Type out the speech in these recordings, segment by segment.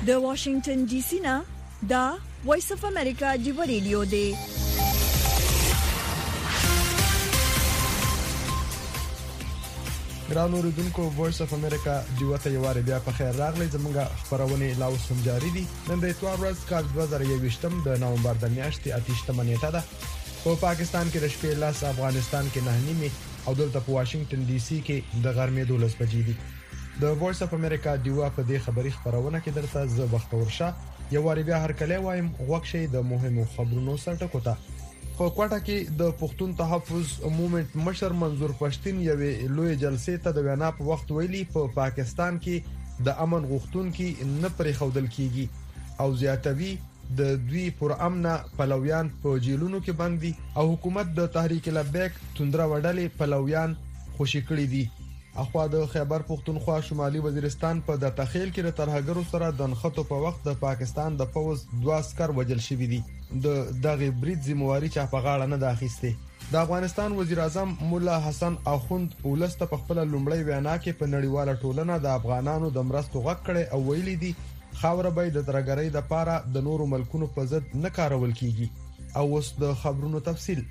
د واشنگټن ډي سي نه دا وایس اف امریکا دی ریډیو دی. ګران اوریدونکو وایس اف امریکا دیوته یواره بیا په خیر راغلی. زموږه خبرونه لا اوس هم جاری دي. نن د اتوار ورځ کال 2021 د نومبر د میاشتې 8 نیټه ده. په پاکستان کې د شپې لاس، افغانستان کې 9 او دلته په واشنگټن ډي سي کې د غرمې 12 بجې دي. د وایس اف امریکا دیوا په دې خبري خبرونه کې درته زه بختور شاه یو واری بیا هر کله وایم غوښشي د مهمو خبرونو سره کوته. په کوټه کې د پښتون تحفظ موومېنټ مشر منظور پښتين یوې لوی جلسې ته د وینا په وخت ویلي په پاکستان کې د امن غوښتونکو نه پرې خودل کیږي او زیاتوي د دوی پر امنه پلویان په جیلونو کې بندي او حکومت د تحریک لبیک توندره وډلې پلویان خوشی کړی دي. اخوا د خیبر پختونخوا شمالي وزیرستان په د تخیل کې د ترهګرو سره د نښتو په وخت د پاکستان د فوز 2 عسكر وژل شوی دي. دغه برید ذمہواری چا په غاړه نه داخسته. د افغانستان وزیر اعظم مولا حسن اخوند ولست په خپل لومړی وینا کې په نړیواله ټولنه د افغانانو د مرستو غږ کړي او ویلي دي خاوره به د ترګرۍ د پاره د نورو ملکونو په ضد نه کارول کیږي. او اوس د خبرونو تفصیل.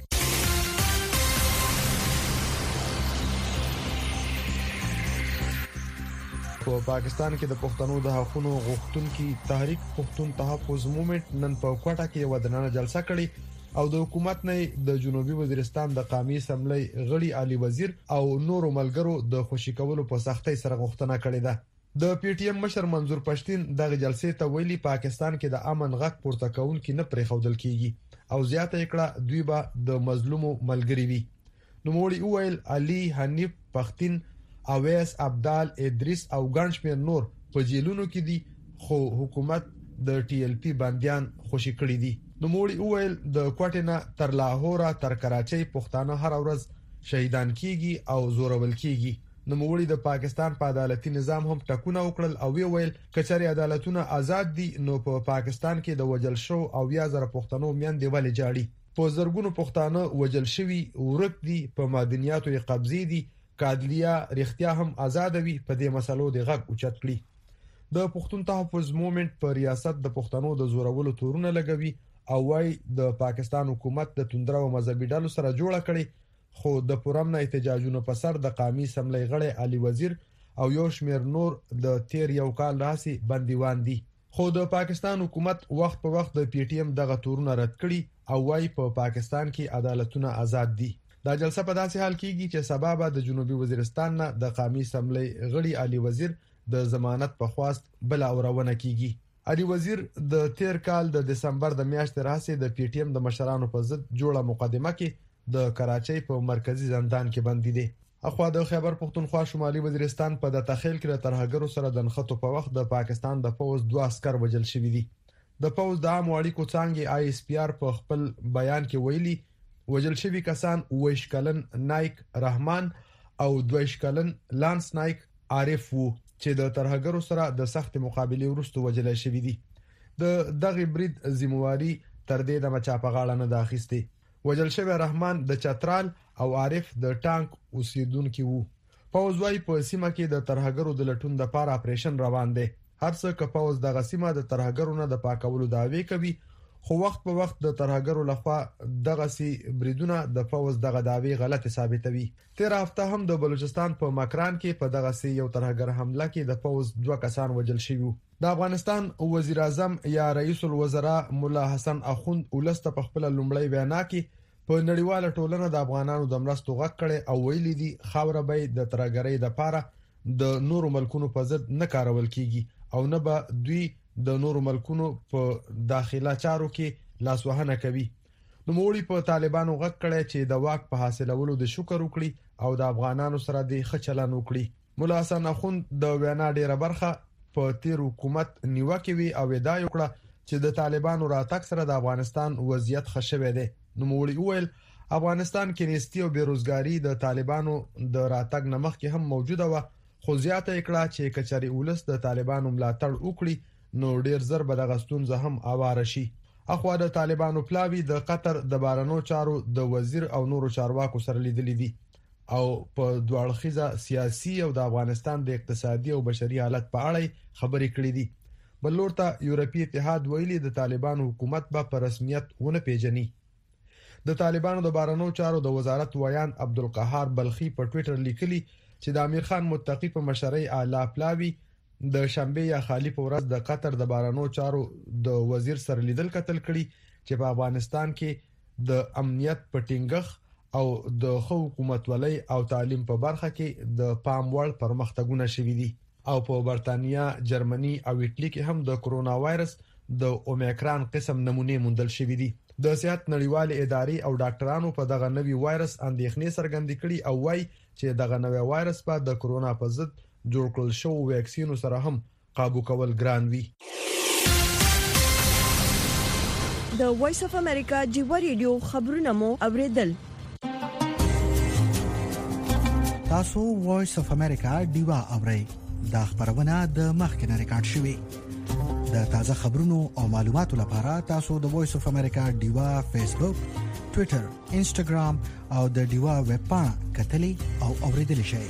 په پاکستان کې د پښتنو د حقوقو غوښتونکو تحریک پښتون تحفظ موومېنټ نن په کوټه کې یو ودانه جلسه کړې او د حکومت نه د جنوبي وزیرستان د قومي اسمبلی غړي علي وزیر او نورو ملګرو د خوشی کولو په سختۍ سره غوښتنه کړې ده. د پی ټی ایم مشر منظور پښتين دغه جلسې ته ویلي پاکستان کې د امن غږ پورته کولو نه پرې خودل کیږي او زیاته کړه دوی به د مظلومو ملګری وي. نو موري ویل علي حنیف پښتين اویس عبدال ادریس او ګنشمیر نور په جیلونو کې دي خو حکومت د ټي ال پی باندیان خوشی کړی دي. نو موري ویل د کوټینا تر لاهور تر کراچۍ پښتانه هر ورځ شهیدان کیږي او زورول کیږي. نو موري د پاکستان په عدالتي نظام هم ټکونه وکړل او ویل کچاري عدالتونه آزاد دي نو په پاکستان کې د وجل شو او 1000 پښتنو میان دی ولې جاړي په زرګونو پښتانه وجل شوی ورک دي په معدنیاتو یې قبضې دي کادلیا رښتیا هم آزاد وي په دې مسلو د غږ اوچت کړي. د پښتون تحفظ موومېنټ په ریاست د پښتنو د زورولو تورونه لګوي او وايي د پاکستان حکومت د توندره او مذهبي ډلو سره جوړه کړي خو د پرمنه احتجاجونو په سر د قومي اسمبلی غړي علي وزیر او یو شمیر نور د تیر یو کال راسي بندیوان دي. خو د پاکستان حکومت وخت په وخت د پی ټی ایم دغه تورونه رد کړي او وايي په پاکستان کې عدالتونه آزاد دي. دا جلسه په داسې حال کېږي چې سبب د جنوبي وزیرستان نه د قومي اسمبلی غړي علي وزیر د ضمانت په خواست بل اورونه کیږي. علي وزیر د تیر کال د دسمبر د میاشتې راځي د پی ټی ایم د مشرانو په ضد جوړه مقدمه کې د کراچۍ په مرکزی زندان کې بندي دي. اخوا د خیبر پختونخوا شمالي وزیرستان په د تخیل کې د ترهګرو سره د نښتو په وخت د پاکستان د فوز 2 عسكر وژل شوی دي. د فوز د عام اړیکو څنګه آی اس پی آر په خپل بیان کې ویلي وجل شوی کسان ویشکلن نایک رحمان او دویشکلن لانس نایک عارف وو چې د ترهګرو سره د سخت مقابله وروسته وجل شوی دي. د دغه برید ذمہواری تر دې د مچا په غاړه نه داخسته. وجل شوی رحمان د چترال او عارف د ټانک اوسیدونکو وو. فوز وايي په سیمه کې د ترهګرو د لټون د لپاره اپریشن روان دی. هر څه که فوز د غسیمه د ترهګرو نه د پاکولو دعوی کوي خو وخت په وخت د ترهګرو لخوا دغه سي بریدونه د فوز دغه داوی غلط ثابتوي. تیر هفته هم د بلوچستان په مکران کې په دغه سي یو ترهګر حمله کې د فوز 2 کسان وژل شوي. د افغانستان وزیر اعظم یا رئیس الوزراء مولا حسن اخوند ولست په خپل لومړی وینا کې په نړیواله ټولنه د افغانانو د مرستو غږ کړي او ویلي دي خاوره به د ترګرۍ د پاره د نورو ملکونو په ضد نه کارول کیږي او نه به دوی د نورو ملکونو په داخله چارو کې لاسوهنه کوي. نو موري په طالبانو غږ کړي چې د واک په حاصلولو د شکر وکړي او د افغانانو سره د خچلان وکړي. مولا حسن اخوند د وینا ډیره برخه په تیر حکومت نیوکه وی او ادعا وکړه چې د طالبانو راتګ سره د افغانستان وضعیت خښوي دی. نو موري ویل افغانستان کې نېستي او بیروزګاری د طالبانو د راتګ نمخ کې هم موجوده و خو زیاته کړه چې کچاري ولس د طالبانو ملاتړ وکړي نو ډیر زر به د غستون زه هم اواره شي. اخوا د طالبانو پلاوی د قطر د بارنو چارو د وزیر او نورو چارواکو سره لیدلې دي او په دوړخیزه سیاسي او د افغانستان د اقتصادي او بشري حالت په اړه خبرې کړې دي. بل لور ته یورپی اتحاد ویلي د طالبانو حکومت به په رسمیت ونه پیژني. د طالبانو د بهرنیو چارو د وزارت ویان عبدالقهار بلخي په ټوئیټر لیکلي چې د امیر خان متقی په مشرۍ اعلی پلاوی د شنبه یا خالی په ورځ د قطر د بهرنیو چارو د وزیر سره لیدل کتل کړي چې په افغانستان کې د امنیت په ټینګښ او د خو حکومتولۍ او تعلیم په برخه کې د پام وړ پرمختګونه شوي دي. او په برتانیا، جرمني او ایټلی کې هم د کرونا وایرس د اومیکران قسم نمونه موندل شوې دي. د صحت نړیوال ادارې او ډاکټرانو په دغه نوي وایرس اندېښنې څرګندې کړي او وايي چې دغه نوي وایرس په د کرونا په ضد جوړ کړل شوی ویکسینو سره هم قابو کول ګران وي. د وایس اف امریکا جیو ریډیو خبرونه مو اوریدل. تاسو وایس اف امریکا دیوا اورئ. دا خبرونه د مخکنه ریکارډ شوې. د تازه خبرونو او معلوماتو لپاره تاسو د وایس اف امریکا دیوا فیسبوک، ټوئیټر، انسټاګرام او د دیوا ویب پاڼه کتلی او اوریدلی شئ.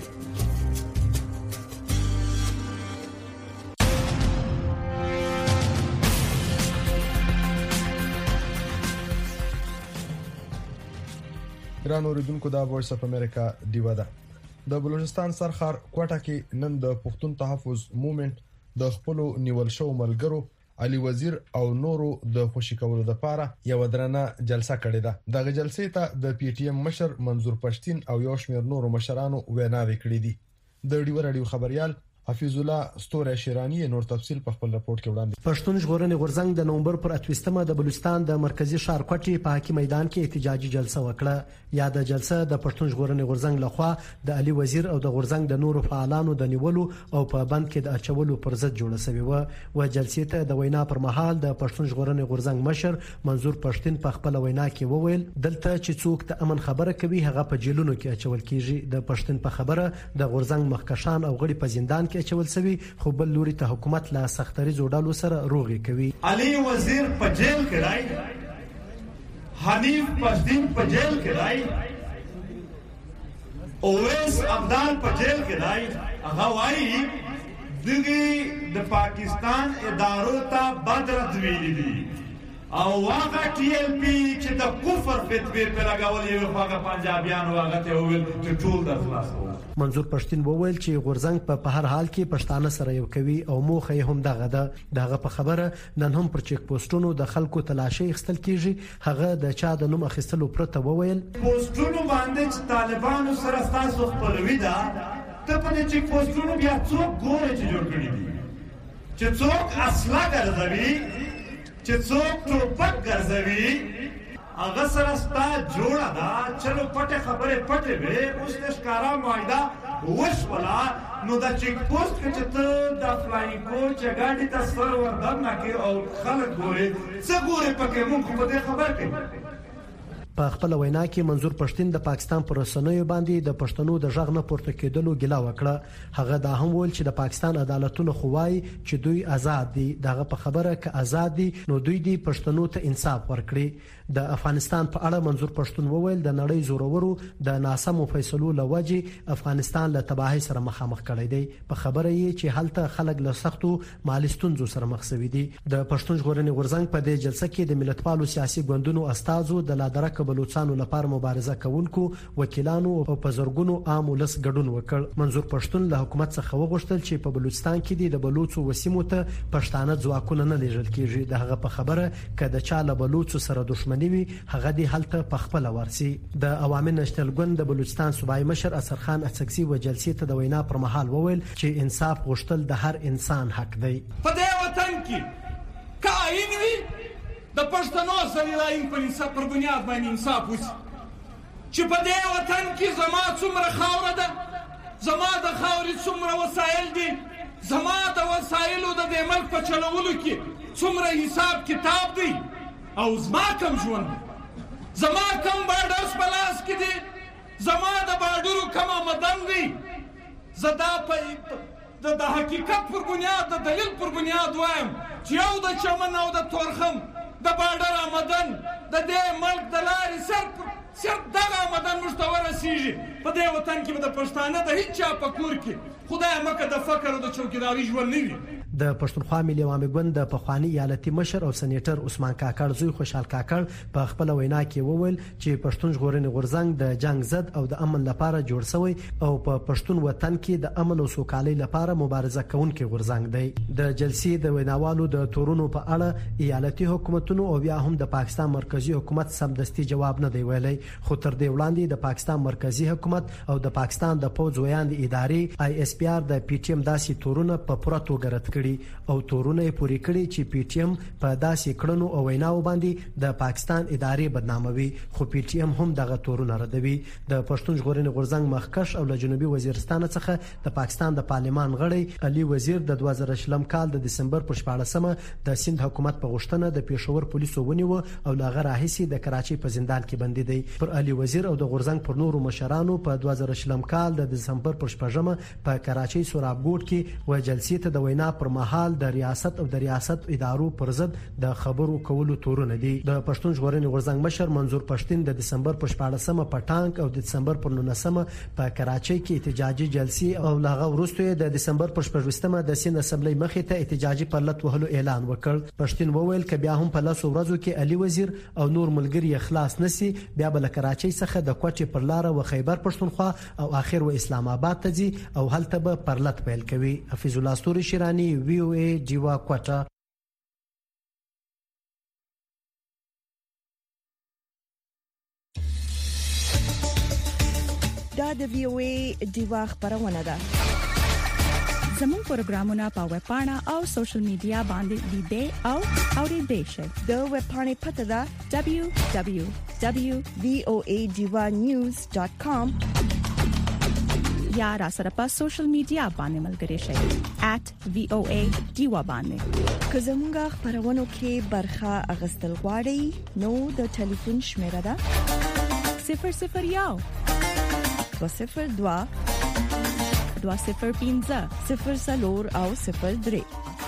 ګران اوریدونکو دا وایس اف امریکا دیوا ده. د بلوچستان سرخار کوټه کې نن د پښتون تحفظ موومېنټ د خپل نیول شو ملګرو علي وزیر او نورو د خوشی کولو لپاره یو درنه جلسه کړې ده. دغه جلسې ته د پی ټی ایم مشر منظور پښتين او یو شمېر نورو مشرانو ویناوي کړې دي. د ډیو رادیو خبريال حفیظ الله ستوره شیرانی نور تفصیل په خپل راپورټ کې وړاندې. پښتون ژغورنې غورځنګ د نومبر پر 28مه د بلوچستان د مرکزی ښار کوټې په حاکم میدان کې احتجاجي جلسه وکړه. یا د جلسه د پښتون ژغورنې غورځنګ لخوا د علي وزیر او د غورځنګ د نورو فعالانو د نیولو او په بند کې د اچولو پر ضد جوړه شوې و جلسې ته د وینا پر مهال د پښتون ژغورنې غورځنګ مشر منظور پښتين په خپل وینا کې وویل دلته چې څوک د امن خبره کوي هغه په جیلونو کې اچول کیږي. د پښتون په خبره د غورځنګ مخکشان او غړي په زندان کې اچول شوی خو بل لوري ته حکومت لا سختري جوړالو سره روغي کوي. علي وزیر په جیل کې راي، حنیف پښتين په جیل کې راي، اویس ابدال په جیل کې راي. هغه وايي دغه د پاکستان ادارو ته بدرد ویلي دي او هغه ټي ال پی چې د کفر فتوی په لګول یو هغه پنجابیان هغه ته ویل چې ټول د خلاص. منظور پښتين وویل چې غورځنګ په هر حال کې پښتانه سره یو کوي او موخه یې هم دغه ده. دغه په خبره نن هم پر چیک پوسټونو د خلکو تلاشي اخستل کیږي. هغه د چا د نوم اخیستلو پرته وویل پوسټونو باندې چې طالبانو سره تاسو خپلوي ده ته په دې چیک پوسټونو بیا څوک ګوري چې جوړ کړی دي، چې څوک اصله ګرځوي، چې څوک ټوپک ګرځوي. هغه سره ستا جوړه ده چلو پټه خبره پټه وي اوس د ښکارا معاهده وشولا نو د چیک پوسټ کې چې ته د فلاینګ کوچ غاډي ته سر وردم نه کې او خلک ګوري څه ګوري پکې مونږ په دې خبر کې. په خپل وینا کې منظور پښتين د پاکستان پر رسنیو باندې د پښتنو د ژغ نه پورته کېدلو ګیله وکړه. هغه دا هم ویل چې د پاکستان عدالتونو خوای چې دوی آزاد دي. دغه په خبره ک آزاد دي نو دوی دي پښتنو ته انصاف ورکړي. د افغانستان په اړه منظور پښتون وویل د نړۍ زورورو د ناسمو فیصلو لوجه افغانستان له تباہي سره مخامخ کړی دی. په خبره یې چې هلته خلک له سختو مالي ستونزو سره مخ شوي دي. د پښتون ژغورنې غورځنګ په دې جلسه کې د ملتپالو سیاسي ګوندونو استازو د لادرک بلوچستانو لپاره مبارزه کوونکو وکیلانو او په زرګونو عام ولس ګډون وکړ. منظور پښتون له حکومت څخه وغوښتل چې په بلوچستان کې د بلوچو وسیمو ته پښتانه ځواکونه نه لیږل کیږي. دغه په خبره کده چا له بلوچو سره دښمنی وي هغه دی هلته په خپل ورسي. د عوامي نشنل ګوند د بلوچستان صوبایي مشر اسرخان اڅکزي و جلسې ته د وینا پر مهال وویل چې انصاف غوښتل د هر انسان حق دی. په دې وطن کې کاین وي د پښتنو سره لاین په انصاف پر بنیاد باندې انصاف وشي چې په دې وطن کې زما څومره خاوره ده، زما د خاورې څومره وسایل دي، زما د وسایلو د دې ملک په چلولو کې څومره حساب کتاب دی او زما کم ژوند، زما کم بارډرز په لاس کې دي، زما د بارډرو کم آمدن دی. زه دا د حقیقت پر بنیاد د دلیل پر بنیاد وایم چې یو د چمن او د تورخم د بارډر آمدن د دې ملک د لارې سر صرف دغه آمدن موږ ته ورسېږي. په دې وطن کې به د پښتانه د هیچ چا په کور کې خدای مکه د فقر او د چوکیداري ژوند نه وي. د پښتونخوا ملي عوامي ګوند د پخوانی ایالتي مشر او سېنیټر عثمان کاکړ زوی خوشحال کاکړ په خپل وینا کې وویل چې پښتون ژغورنې غورځنګ د جنگ ضد او د امن لپاره جوړ شوی او په پښتون وطن کې د امن او سوکالۍ لپاره مبارزه کوونکی غورځنګ دی. د جلسې د ویناوالو د تورونو په اړه ایالتي حکومتونو او بیا هم د پاکستان مرکزی حکومت سمدستي جواب نه دی ویلی، خو تر دې وړاندې د پاکستان مرکزی حکومت او د پاکستان د پوځ ویاند ادارې ISPR د PTM داسې تورونه په پوره توګه رد کړي او تورونه یې پوری کړي چې PTM په داسې کړنو او ویناو باندې د پاکستان ادارې بدناموي، خو PTM هم دغه تورونه ردوي. د پښتون ژغورنې غورځنګ مخکښ او له جنوبي وزیرستان څخه د پاکستان د پارلمان غړی علي وزیر د 2000 کال د دسمبر په 14مه د سند حکومت په غوښتنه د پېښور پولیسو ونیو او لاغه راهیسي د کراچۍ په زندان کې بندي دی. پر علي وزیر او د غورځنګ پر نورو مشرانو په 2000 کال د دسمبر په 14مه په کراچۍ سورابګوټ کې و جلسې ته د وینا پر مهال د ریاست او د ریاست ادارو پر ضد د خبرو کولو تورونه دي. د پښتون ژغورنې غورځنګ مشر منظور پښتين د دسمبر په 14مه په ټانک او د دسمبر په 19مه په کراچۍ کې احتجاجي جلسې او لاغه وروسته د دسمبر په 15مه د سند اسمبلی مخې ته احتجاجي پرلط وهلو اعلان وکړ. پښتين وویل ک بیا هم په لاسو ورځو کې علي وزیر او نور ملګری اخلاص نسی بیا بل کراچۍ څخه د کوټې پر لار و خیبر پښتونخوا او اخر و اسلام آباد ته ځي او هلته به پرلط پیل کوي. حفیظ الله استوري شیرانی VOA دیوا کوټه. دا د VOA دیوا خبرونه ده. زموږ پروګرامونه په ویب پاڼه او سوشل میډیا باندې لیدئ او اوریدئ شئ. د ویب پاڼې پته ده www.voadivanews.com یا را سره په سوشل میډیا باندې ملګري شئ @VOA دیوا باندې. که زموږ خبرونه کې برخه اغستل غواړئ نو د ټلیفون شمیره ده 001 202 205 00 او 03.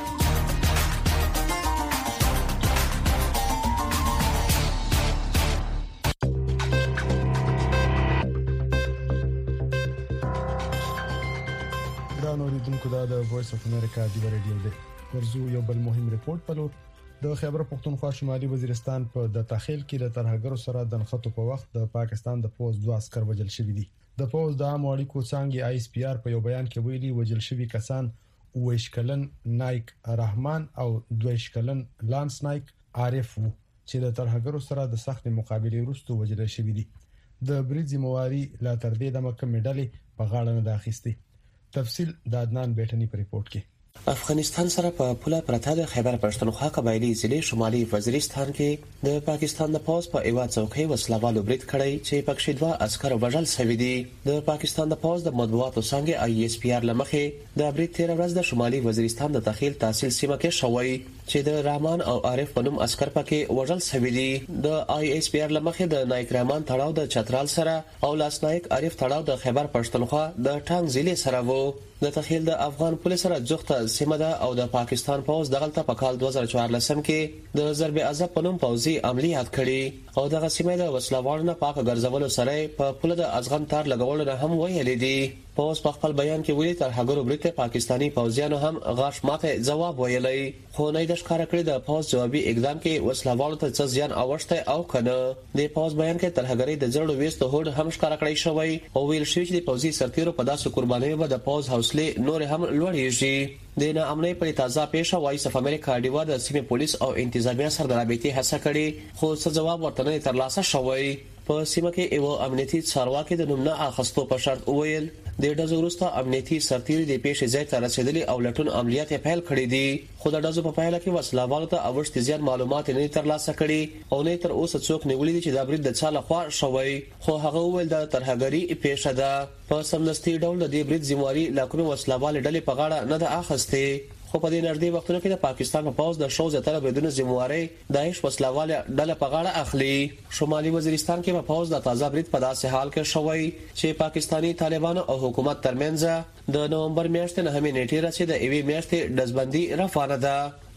اوریدونکو دا د وایس اف امریکا دی ریډیو دی. ورزو یو بل مهم ریپورت پلو د خیبر پختونخوا شمالي وزیرستان په د تخیل کې د ترهګرو سره د نښتو په وخت د پاکستان د پوز 2 عسكر وجل شوی دي. د پوز د عام اړیکو څنګه ISPR په یو بیان کې ویلي وجل شوی کسان ویشکلن نایک رحمان او دویشکلن لانس نایک عارف وو چې د ترهګرو سره د سخت مقابله وروسته وجل شوی دي. د بریزي مواري لا تر دې د مکه میډالې په غاړه نه داخستي. تفصیل د عدنان بیٹنی په ریپورت کې. افغانستان سره په پوله پرته د خیبر پښتونخوا قبایلی ضلع شمالي وزیرستان کې د پاکستان د پوز په ایوا چوکۍ وسلوالو برید کړی چې پکښې 2 عسكر وژل شوي دي. د پاکستان د پوز د مطبوعاتو څنګه ISPR لمخې د برید 13 ورځ د شمالي وزیرستان د تخیل تحصیل سیمه کې شوی چې د رحمان او عارف په نوم عسكر پکې وژل شوي دي. د ISPR لمخې د نایک رحمان تړاو د چترال سره او لاس نایک عارف تړاو د خیبر پښتونخوا د ټانګ ضلع سره وو. د تخیل د افغان پولیس سره جوخته سیمه ده او د پاکستان پوز دغلطه په کال 2014 کې د ضرب عذاب په نوم پوزي عملیات کړي او دغه سیمه د وسلوالو نه پاک ګرځولو سره په پوله د ازغن تار لګولو نه هم ویلي دي. پوز په خپل بیان کې ویلي ترهګرو برید پاکستانی پوځیانو هم غاښ ماته جواب ویلی، خو نه د ښکارا کړی د پوز جوابي اقدام کې وسلوالو ته څه زیان اوښته او کنه. د پوز بیان کې ترهګری د جوړو وېستو هوډ هم ښکارا کړی شوی او ویل شوی چې د پوزي سرتیرو په داسې قربانیو به د پوز حوصله نور هم لوړیږي. د ناامنۍ پر تازه پیښه وایس اف امریکا ډیوا د سیمه پولیس او انتظامیه سره د رابطې هڅه کړې خو څه جواب ورته نه ترلاسه شوی. په سیمه کې یو امنیتي څارواکي د نوم نه اخستو په شرط وویل د ډزو وروسته امنیتي سرتیري د پیښې ځای ته رسیدلي او لټون عملیات پیل کړي دي، خو د ډزو په پایله کې وسلوالو ته اوښتي زیات معلومات نه ترلاسه کړي او نه تر اوسه څوک نیولې دي چې دا برید د چا لخوا شوی، خو هغه وویل د ترهګري پیښه ده. په سمدستي ډول د دې برید ذمہواري لاکونو وسلوال ډلې په غاړه نه ده اخیستې، خو په دې نږدې وختونو کې د پاکستان په پوز د شو زیاتره بریدونو ذمہواري داعش وسلوال ډله په غاړه اخلي. شمالي وزیرستان کې په پوز د تازه برید په داسې حال کې شوی چې پاکستانی طالبانو او حکومت ترمنځ د نومبر میاشتې 9 نیټې راځي د ایوي میاشتې دزبندي رافانه ده،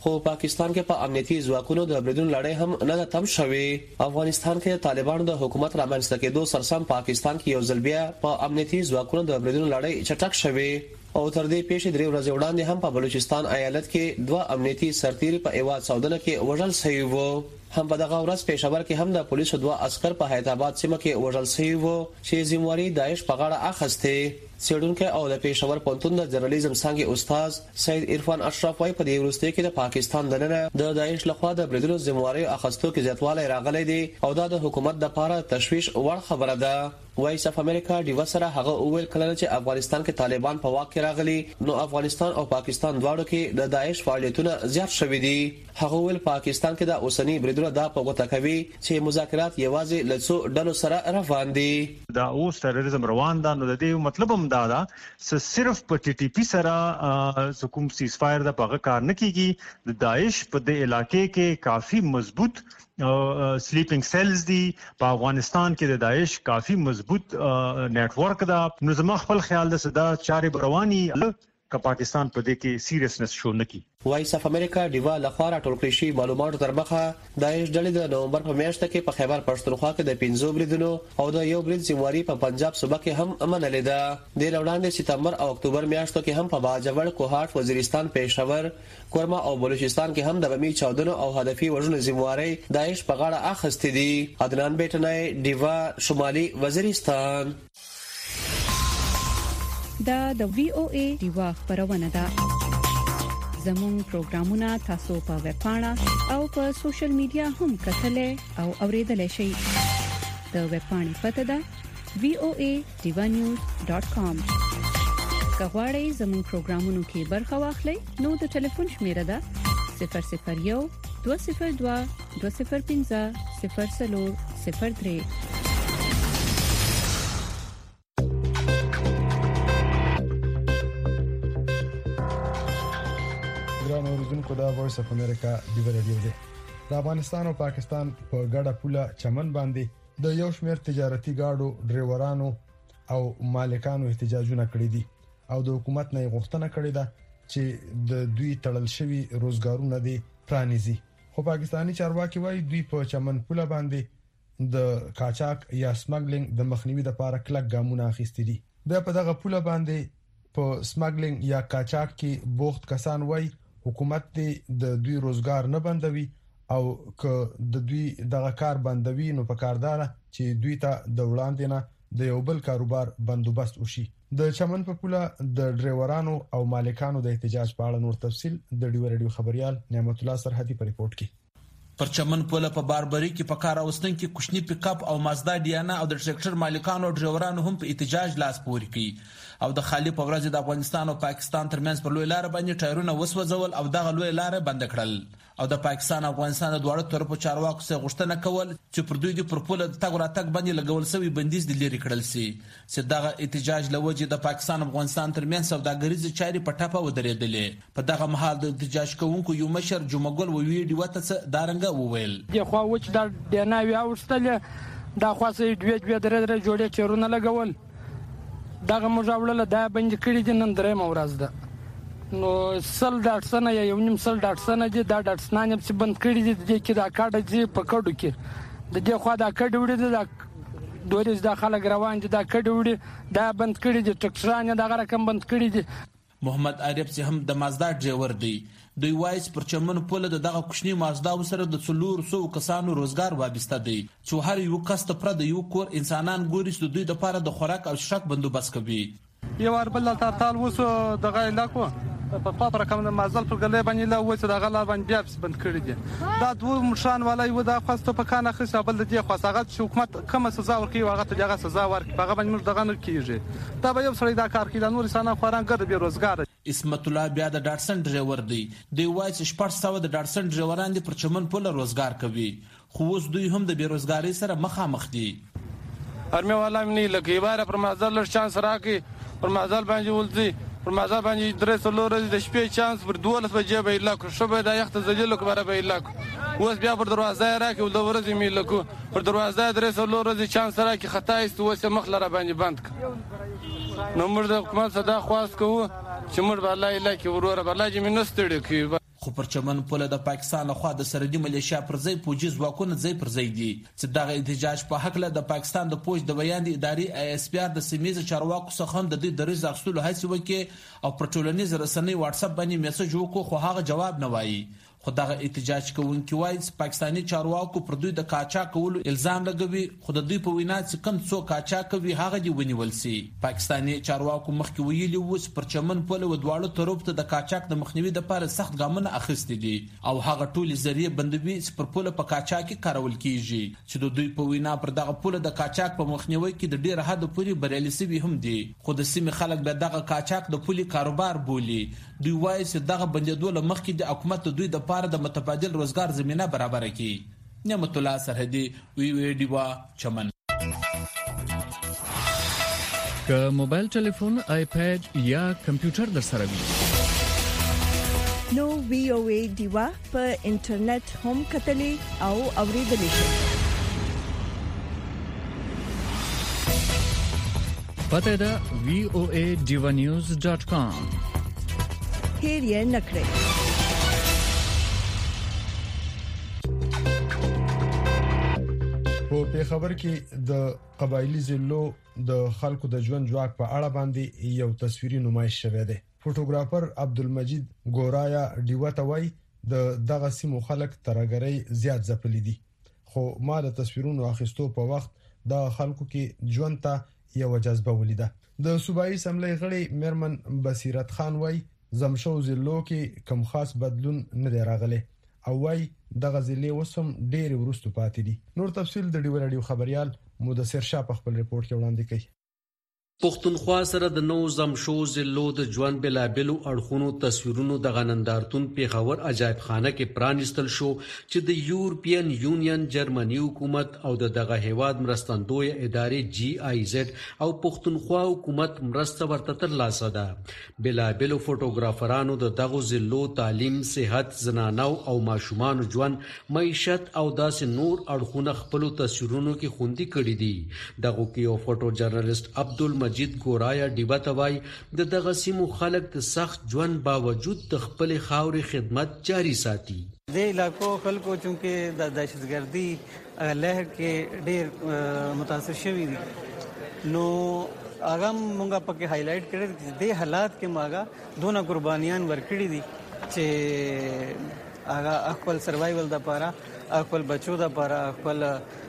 خو پاکستان کې په امنیتي ځواکونو د بریدونو لړۍ هم نه تم شوې. افغانستان کې طالبانو د حکومت رامنځته کېدو سرسم پاکستان کې یو ځل بیا په امنیتي ځواکونو د بریدونو لړۍ چټک شوې او تر دې پیښې 3 ورځې وړاندې هم په بلوچستان ایالت کې 2 امنیتي سرتیري په ایواد سعودنه کې وژل شوي وو. هم په دغه ورځ پېښور کې هم د پولیسو 2 عسكر په حیدرآباد سیمه کې وژل شوي وو چې ذمہواری داعش په غاړه اخیسته. سیډونکو او د پېښور پوهنتون د جرنالیزم څانګې استاد سید عرفان اشرف وايي په دې وروستي کې د پاکستان دننه د داعش لخوا د بریدونو ذمہواری اخیستو کې زیاتوالی راغلی دی او دا د حکومت لپاره تشویش وړ خبره ده. وایس اف امریکا ډیوا سره هغه اویل کله چې افغانستان کې طالبان په واک کې راغلي نو افغانستان او پاکستان دواړو کې د داعش فعالیتونه زیات شوي دي. هغه ویل پاکستان کې د اوسنی بریدونو دا په غوته کوي چې مذاکرات یوازې لڅو ډلو سره روان دي. دا اوس تروریزم روان ده نو د دې مطلب هم دا صرف په ټي ټي پی سره کوم سیز فایر د پغه کار نه کیږي. د داعش په دې علاقې کې کافي مضبوط سلیپینګ سیلز دي. په افغانستان کې د داعش کافي مضبوط نیټ ورک ده. نو زما خپل خیال ده صدا چارې رواني که پاکستان په دې کې سیریسنس شو نکي. وایس اف امریکا ډیوا لخوا راټول کړی شي معلوماتو تر مخه داعش ډلې د نومبر په میاشت کې په خیبر پښتونخوا کې د 15 بریدونو او د یو برید ذمہواری په پنجاب صوبه کې هم منلې ده. د وړاندې سپتمبر او اکتوبر میاشتو کې هم په باجوړ کوهاټ وزیرستان پېښور کورما او بلوچستان کې هم د بمی چاودنو او هدفي وژنو ذمہواری داعش په غاړه اخیستې دي. عدنان بیٹنای ډیوا شمالي وزیرستان. دا د وی او ای ډیوا خبرونه ده. زموږ پروګرامونه تاسو په ویب پاڼه او په سوشل میډیا هم کتلې او اوریدلای شئ. د ویب پاڼې پته ده voanews.com. کغواړئ زموږ پروګرامونو کې برخه واخلئ نو د ټلیفون شمیره ده 001 202 205 0403. کو دا وایس اف امریکا دی ریډیو دی. د افغانستان او پاکستان په ګډه پوله چمن باندې د یو شمېر تجارتي گاډو ډرایورانو او مالکانو احتجاجونه کړی دي او د حکومت نه غوښتنه کړې ده چې د دوی تړل شوی روزګارونه دي پرانیزي. خو پاکستانی چارواکي وایي دوی په چمن پوله باندې د کاچاک یا سمګلینګ د مخنیوي لپاره کلک ګامونه اخیستي دي. د په دغه پوله باندې په سمګلینګ یا کاچاک کې بوخت کسان وایي حکومت دې د دوی روزګار نه بندوي او که د دوی دغه کار بندوي نو په کاردار چې دوی ته د وړاندې نه د یو بل کاروبار بندوبست وشي. د چمن په پوله د ډرایورانو او مالکانو د احتجاج په اړه نور تفصیل د ډیو ریډیو خبريال نعمت الله سرحدي په ریپورت کې. پر چمن پوله په باربري کې په کار اوسنن کې کوشنی پیک اپ او مازدا ډیانا او د ټریکټر مالکانو او ډرایورانو هم په احتجاج لاس پوري کړي او د خالی په ورځ د افغانستان او پاکستان ترمنځ پر لوی لار باندې ټایرونه وسوځول او دغه لوی لار بند کړل او د پاکستان او افغانستان د دواړو طرفو چارواکو څخه غوښتنه کول چې پر دوی د پرپوله د تګ راتګ باندې لګول شوی بندیز د لري کړل سي چې دغه احتجاج لوجه د پاکستان او افغانستان ترمنځ سوداګریزه چاري په ټاپه ودرېدلې. په دغه مهال د احتجاج کوونکو یو مشر جمعګل ویډیو وته دارنګ وویل دی خو وچ د ډناوی اوستله دا خاصه دوه درې جوړې چیرونه لګول دغه مجاوله دا بند کړی دي. نن درې مورز ده نو سل ډاټسنه یا یو نیم سل ډاټسنه دي دا ډاټسنه چې بند کړی دي د کې دا کاډه دي په کډو کې د دې خو دا کډه وړي دا دوریز د خلک روان دي دا کډه وړي دا بند کړی دي ټکسرانه دا رقم بند کړی دي. محمد عارف چې هم د مازدا ډرایور دی دوی وایس پر چمن پوله دغه کوچنی مازدا سره د 400 کسانو روزګار وابسته دی چې هر یو کس ته پر د یو کور انسانان ګوري چې دوی د لپاره د خوراک او شک بندوبست کوي. یو اربل تل وسو دغه علاقو په پاتره کوم مازل پر غلې باندې لا وڅ دغه لا باندې بیا بند کړی دي دا دوه مشان والا یو د خاصه په کانه خصه بل د خاصه غت حکومت کوم سزا ورکي واغه ته دغه سزا ورکي هغه باندې موږ دغه نه کیږي دا به یو سړی دا کار کوي نور انسان خوران ګرځي به روزګار. اسمت الله بیا د ډاټسن ډرایور دی دی وایي چې 400 د ډاټسن ډرایوران دي پر چمن پوله روزګار کوي خو اوس دوی هم د بیروزګاری سره مخامخ دي. ارمه والا منی لګي بار پر مازل لږ چانس راکې پر مازل باندې ولځي پر مازال باندې درې څلور د شپې چانس پر 12 بجې به لاکو شوبه د یخت زجلو کبره به لاکو اوس بیا پر دروازه راکې ول د ورځې می لکو پر دروازه درې څلور د چانس راکې خطا است اوس مخلره باندې بند ک نو موږ د حکومت صدا خواست کوو چې موږ والله اله کې وروره والله چې منستړي کی خو پر چمن پوله د پاکستان لخوا د سرحدي ملیشیا پر ځای پوجي ځواکونه ځای پر ځای دي چې دغه احتجاج په حق له د پاکستان د پوج د بیان د ادارې ISPR د سیمې چارواکو څخه هم د دې دریځ اخیستلو هڅه وکړي او پر ټولنیز رسنۍ واتس اپ باندې میسج وکړو خو هغه جواب نه وایي. خو دغه احتجاج کوونکي وایي چې پاکستاني چارواکو پر دوی د قاچاق کولو الزام لګوي خو د دوی په وینا چې کوم څوک قاچاق کوي هغه دی ونیول سي. پاکستاني چارواکو مخکې ویلي و چې پر چمن پوله ودواړو طرف ته د قاچاق د مخنیوي لپاره سخت ګامونه اخیستي دي او هغه ټولې ذریعہ بندوي چې پر پوله په قاچاق کې کارول کیږي چې د دوی په وینا پر دغه پوله د قاچاق په مخنیوي کې د ډیر حد پورې بریالي سوي هم دي خو د سیمې خلک به دغه قاچاق د پولي کاروبار بولي. دوی وایي چې دغه بندیدو له مخکې د حکومت دوی د لپاره د متبادل روزګار زمينه برابر کړي. نعمت الله سرحدي وی ډیوا چمن. که موبایل ټلیفون آیپاد یا کمپیوټر در سره وي نو VOA ډیوا په انټرنیټ هم کتلې او اوریدلې شئ. پته ده voaDivanews.com. هیر یې نکړئ. په پیښور کې د قبایلی ضلعو د خلکو د ژوند جواک په اړه باندې یو تصویري نمایش شوه دی. فوټوګرافر عبدالمجید ګورایا ډیواتوي دغه سیمو خلک ترګری زیات ځپلي دي خو ما د تصویرونو اخیستو په وخت د خلکو کې ژوند ته یو جذبه ولیده. د صوبایي اسمبلی غړي میرمن بصیرت خان وای زمشو ضلعو کې کم خاص بدلون نه دی راغلی او وای دغه ضلع وسم ډېر ورستو پاتې دي. نور تفصیل د ډیو رادیو خبريال مدثر شاه په خپل ریپورت کې وړاندې کوي. پښتونخوا سره د نو زمشو ضلعو د ژوند بلابلو اړخونو تصویرونو د غنندارتون پیښور عجایب خانه کې پرانستل شو چې د یورپین یونین جرمني حکومت او دغه هیواد مرستندوی ادارې GIZ او پښتونخوا حکومت مرسته ورته ترلاسه ده. بلابلو فوټوګرافرانو د دغه ضلعو تعلیم، صحت، زنانو او ماشومان ژوند، معیشت او داسې نور اړخونه خپل تصویرونو کې خوندي کړي دي. دغه کې یو فوټو جرنالست عبدالمجید ګورایا ډیباتوای د دغه سیمو خلک د سخت ژوند باوجود د خپل خاورې خدمت جاری ساتي. د علاقو خلکو چې د دهشتګردي لهر کې ډېر متاثر شوي دي نو هغه مونږه پکې هایلایټ کړی چې د حالات کې ماګه دونه قربانیان ورکړي دي چې هغه خپل سروایول د لپاره خپل بچو د لپاره خپل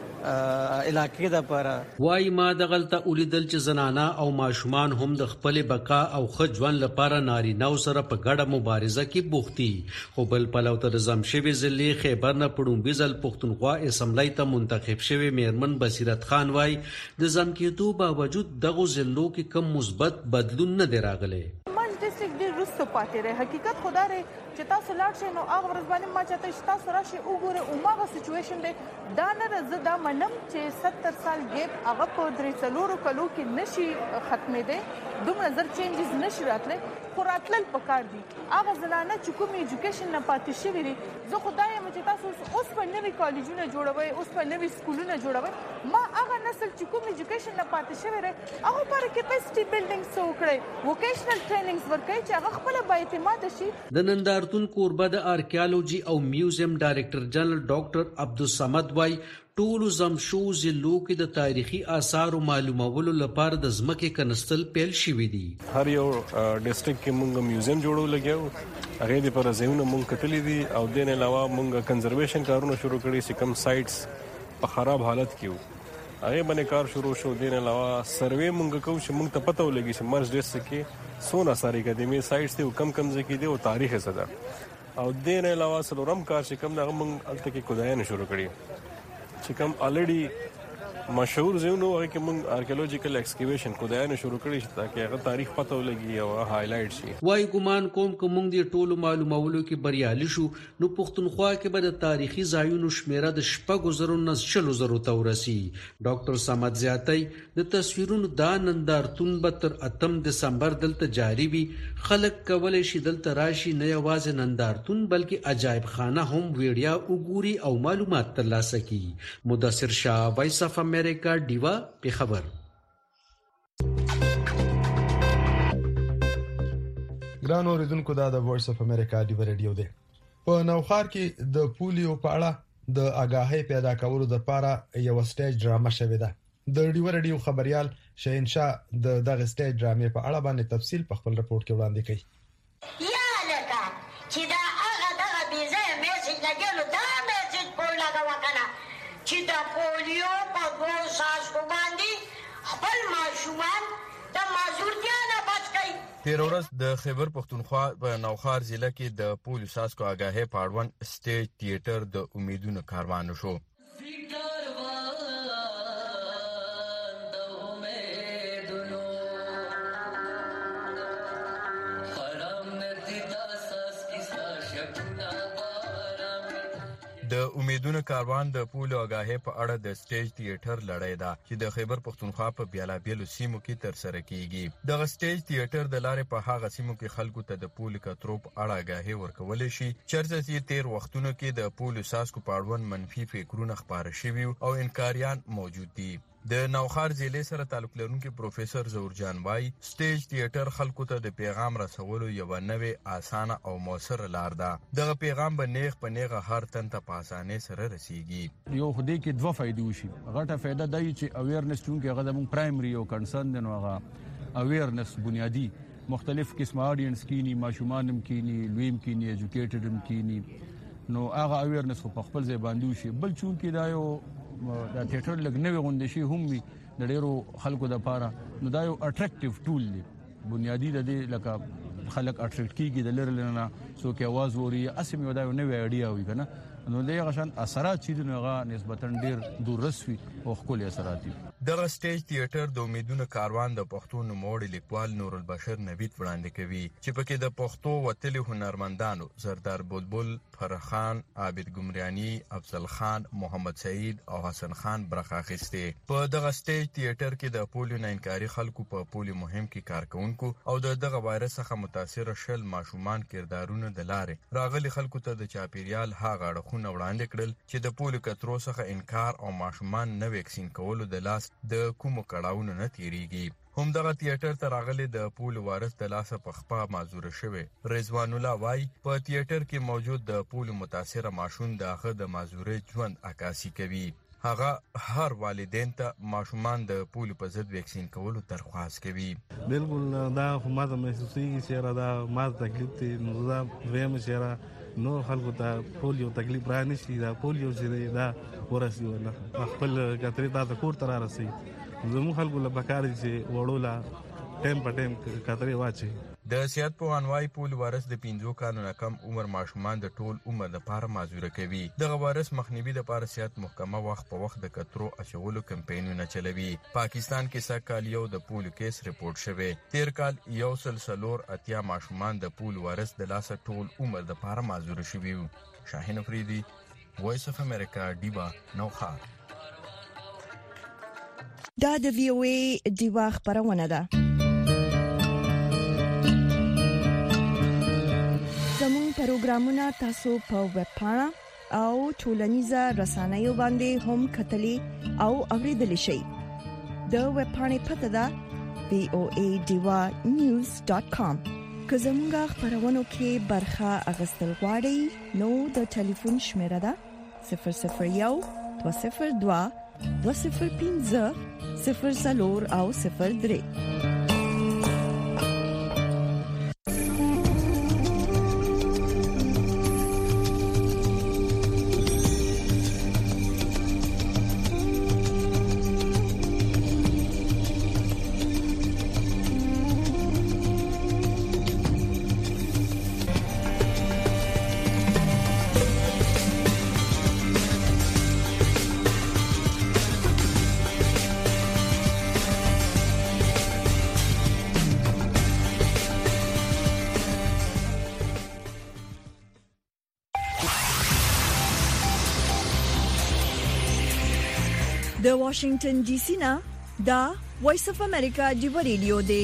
علاقې د لپاره وای ما دغلته ولیدل چې زنانه او ماشومان هم د خپل بقا او ښه ژوند لپاره نارینه سره په ګډه مبارزه کې بوختي. خو بل پلو ته زمشوي ضلع خیبر نه پړومبي ځل پښتونخوا اسمبلی ته منتخب شوی میرمن بصیرت خان وای د ځم کېدو باوجود دغه ضلعو کې کم مثبت بدلون نه دی راغلی. ډیسټریکټ ډیر رسو پاتې رہی. حقیقت خدا ری چې تاسو لاړ شئ نو هغه ورځ باندې ما چاته چې تاسو راشي وګوره او ماغه سچويشن دی دا نه زه دا منم چې 70 سال ګیپ هغه په 3 کلو کې نشي ختمې دي دومره زر چینجز نشي راتله خو راتلل پکار دي. هغه زنانه چې کوم ایجوکیشن نه پاتې شوی دي زه خدای یم چې تاسو اوس په نوي کالجونه جوړوي اوس په نوي سکولونه جوړوي ما هغه نسل چې کوم ایجوکیشن نه پاتې شوی دی هغه پر کیپاسټي بلډینګ سو کړی ووکیشنل ټریننګز ورکړي چې هغه خپل با اعتماد شي. د نندارتون کوربه د آرکیالوجي او میوزیم ډایریکټر جنرال ډاکټر عبدالصمد وای ټول زمشو ضلعو کې د تاریخي آثار معلومولو لپاره د ځمکې کنستل پیل شوی دي. هر یو ډیسټریکټ کې مونږ میوزیم جوړو لګیو هغه د پر ځایونه مونږ کتلې دي او د نه علاوه مونږ کنزرویشن کارونه شروع کړي چې کم سایټس په خراب حالت کې وو هغه باندې کار شروع شو. د نه علاوه سروې مونږ کوو چې مونږ ته پته ولګي چې مرز ډیسټریکټ کې سونه ساري قديمي سایټس دي او کم ځکه دي او تاریخ صدا او د نه علاوه سلورم کار چې کم دغه مونږ الته کې کودایان شروع کړي چې کوم الریډي مشهور ځایونه هغه کې موږ آرکیولوژیکل ایکسکیویشن کودایانه شروع کړی چې تاکي هغه تاریخ پته ولګي او هایلایټ شي. وای ګمان کوم کوم دي ټولو معلومولو کې بریالي شو نو پښتونخوا کې به د تاریخي ځایونو شمیره د شپږو زرو نه شلو زرو ته ورسي. ډاکټر صمد زیاتای د تصویرونو دا نندارتون به تر 8 دسمبر دلته جاری وي. خلک کولای شي دلته راشي نه یوازې نندارتون بلکې عجایب خانه هم ویډیا وګوري او معلومات ترلاسه کړي. مدثر شاه وایس اف امریکا ډیوا پیښور. ګران اوریدونکو دا د وایس اف امریکا ډیوا ریډیو دی. په نوخار کې د پولیو په اړه د آگاهی پیدا کولو لپاره یو سټیج ډرامه شوې ده. د ډیو رادیو خبريال شهنشاه د دغه سټیج ډرامې په اړه باندې تفصیل په خپل رپورت کې وړاندې کړي. یا لکه چې دا هغه دغه بیزه میسج لګیلو دا میسج په لګا وکنه چې دا پولیو په دوه ساسو باندې خپل ماشومان د مازورتیا نه بچ کړي. تیر ورځ د خیبر پختونخوا په نوخار ضلع کې د پولیو ساسکو آگاهی په اړوند سټیج تیاتر د امیدونو کاروان شو. د امیدونو کاروان د پولیو آگاهی په اړه د سټیج تیاتر لړۍ ده چې د خیبر پختونخوا په بیلابیلو سیمو کې تر سره کیږي. دغه سټیج تیاتر د لارې په هغه سیمو کې خلکو ته د پولیو کترو په اړه آگاهی ورکول شي چېرته چې تیر وختونو کې د پولیو ساسکو په اړوند منفي فکرونه خپاره شوي او انکاریان موجود دي. د نوخار ضلع سره تعلق لرونکي پروفیسور زورجان وای سټیج تیاتر خلکو ته د پیغام رسولو یو نوې اسانه او موثر لار ده. دغه پیغام به نیغ په نیغه هر تن ته په اسانه سره رسیږي. یو خدای کې دوه فائدې وشي. غټه فائدہ دی چې اویرنس چونکه هغه د پرایمري او کنسرن دی نو هغه اویرنس بنیادی مختلف قسم اډینس کینی ماشومان کینی لویم کینی ایجوکیټډ کینی نو هغه اویرنس په خپل ځای باندې وشي. بل چونکه دا یو دا تیاتر لګ نوې غونډې شي هم وي د ډیرو خلکو د پاره نو دا یو اټریکټیو ټول دی. بنیادی د دې لکه خلک اټریکټ کیږي د لرل نه څوک आवाज ووري اسیم یو دا نوې ایډیا وي کنه نو دغه شان اثرات چې دغه نسبتا ډیر دور رسوي او خپل اثرات دي. دغه سټیج تیاتر د امیدونو کاروان د پښتو نوموړي لیکوال نور البشر نوید وړاندې کوي چې پکې د پښتو وتلي هنرمندانو زردار بلبل، فرخان، عابد ګمریانی، افضل خان، محمد سعید او حسن خان برخه اخیسته. په دغه سټیج تیاتر کې د پولیو نه انکاري خلکو په پولیو مهم کې کارکونکو او دغه وایرس څخه متاثر شل ماشومان کردارونه د لارې راغلي خلکو ته د چاپیریال هغه اړخونه وړاندې کړل چې د پولیو کترو څخه انکار او ماشومان نه ویکسین کولو د لاس د کومو کړهونو نه تیریږي. هم دغه تیاتر ته راغلي د پولیو وارث د لاسه په خپه معذور شوی. رضوان الله وای په تیاتر کې موجود د پولیو متاثره ماشوم دغه د معذوري ژوند عکاسي کوي. هغه هر والدین ته ماشومان د پولیو په ضد ویکسین کولو درخواست کوي. بالکل دا خو ماته محسوسیږي چې را دا ماته تکلیف دی نو دا ویم چې نور خلکو ته پولیو تکلیف را نشي. دا پولیو چې دا ورسي ولا خپل کتري ته کور تر راسي زموږ خلکو له بکار دي چې وړولا ټیم په ټیم کتري واچي. د سیادت په انوای پولیو وارث د 5 کالو نه کم عمر ماشومان د ټول عمر لپاره معذور کوي. دغه وارث مخنیوي لپاره سیادت محکمه وخت په وخت د کترو اچولو کمپاینونه چلوي. پاکستان کې سکهال یو د پولیو کیس ریپورت شوی. تیر کال یو سلسلور اتیا ماشومان د پولیو وارث د لاسه ټول عمر لپاره معذور شوي. شاهین افریدي، وایس اف امریکا، ډیوا، نوخار. دا د وی او ای ډیوا خبرونه ده. زموږ پروګرامونه تاسو په ویب پاڼه او ټولنیزه رسنیو باندې هم کتلی او اوریدلی شئ. د ویب پاڼې پته ده voadiwanews.com. که زموږ خبرونو کې برخه اغستل غواړئ نو د ټلیفون شمیره ده 001 202 205 00 او 03. د واشنگټن ډي سي نه دا وایس اف امریکا دی ریډیو دی.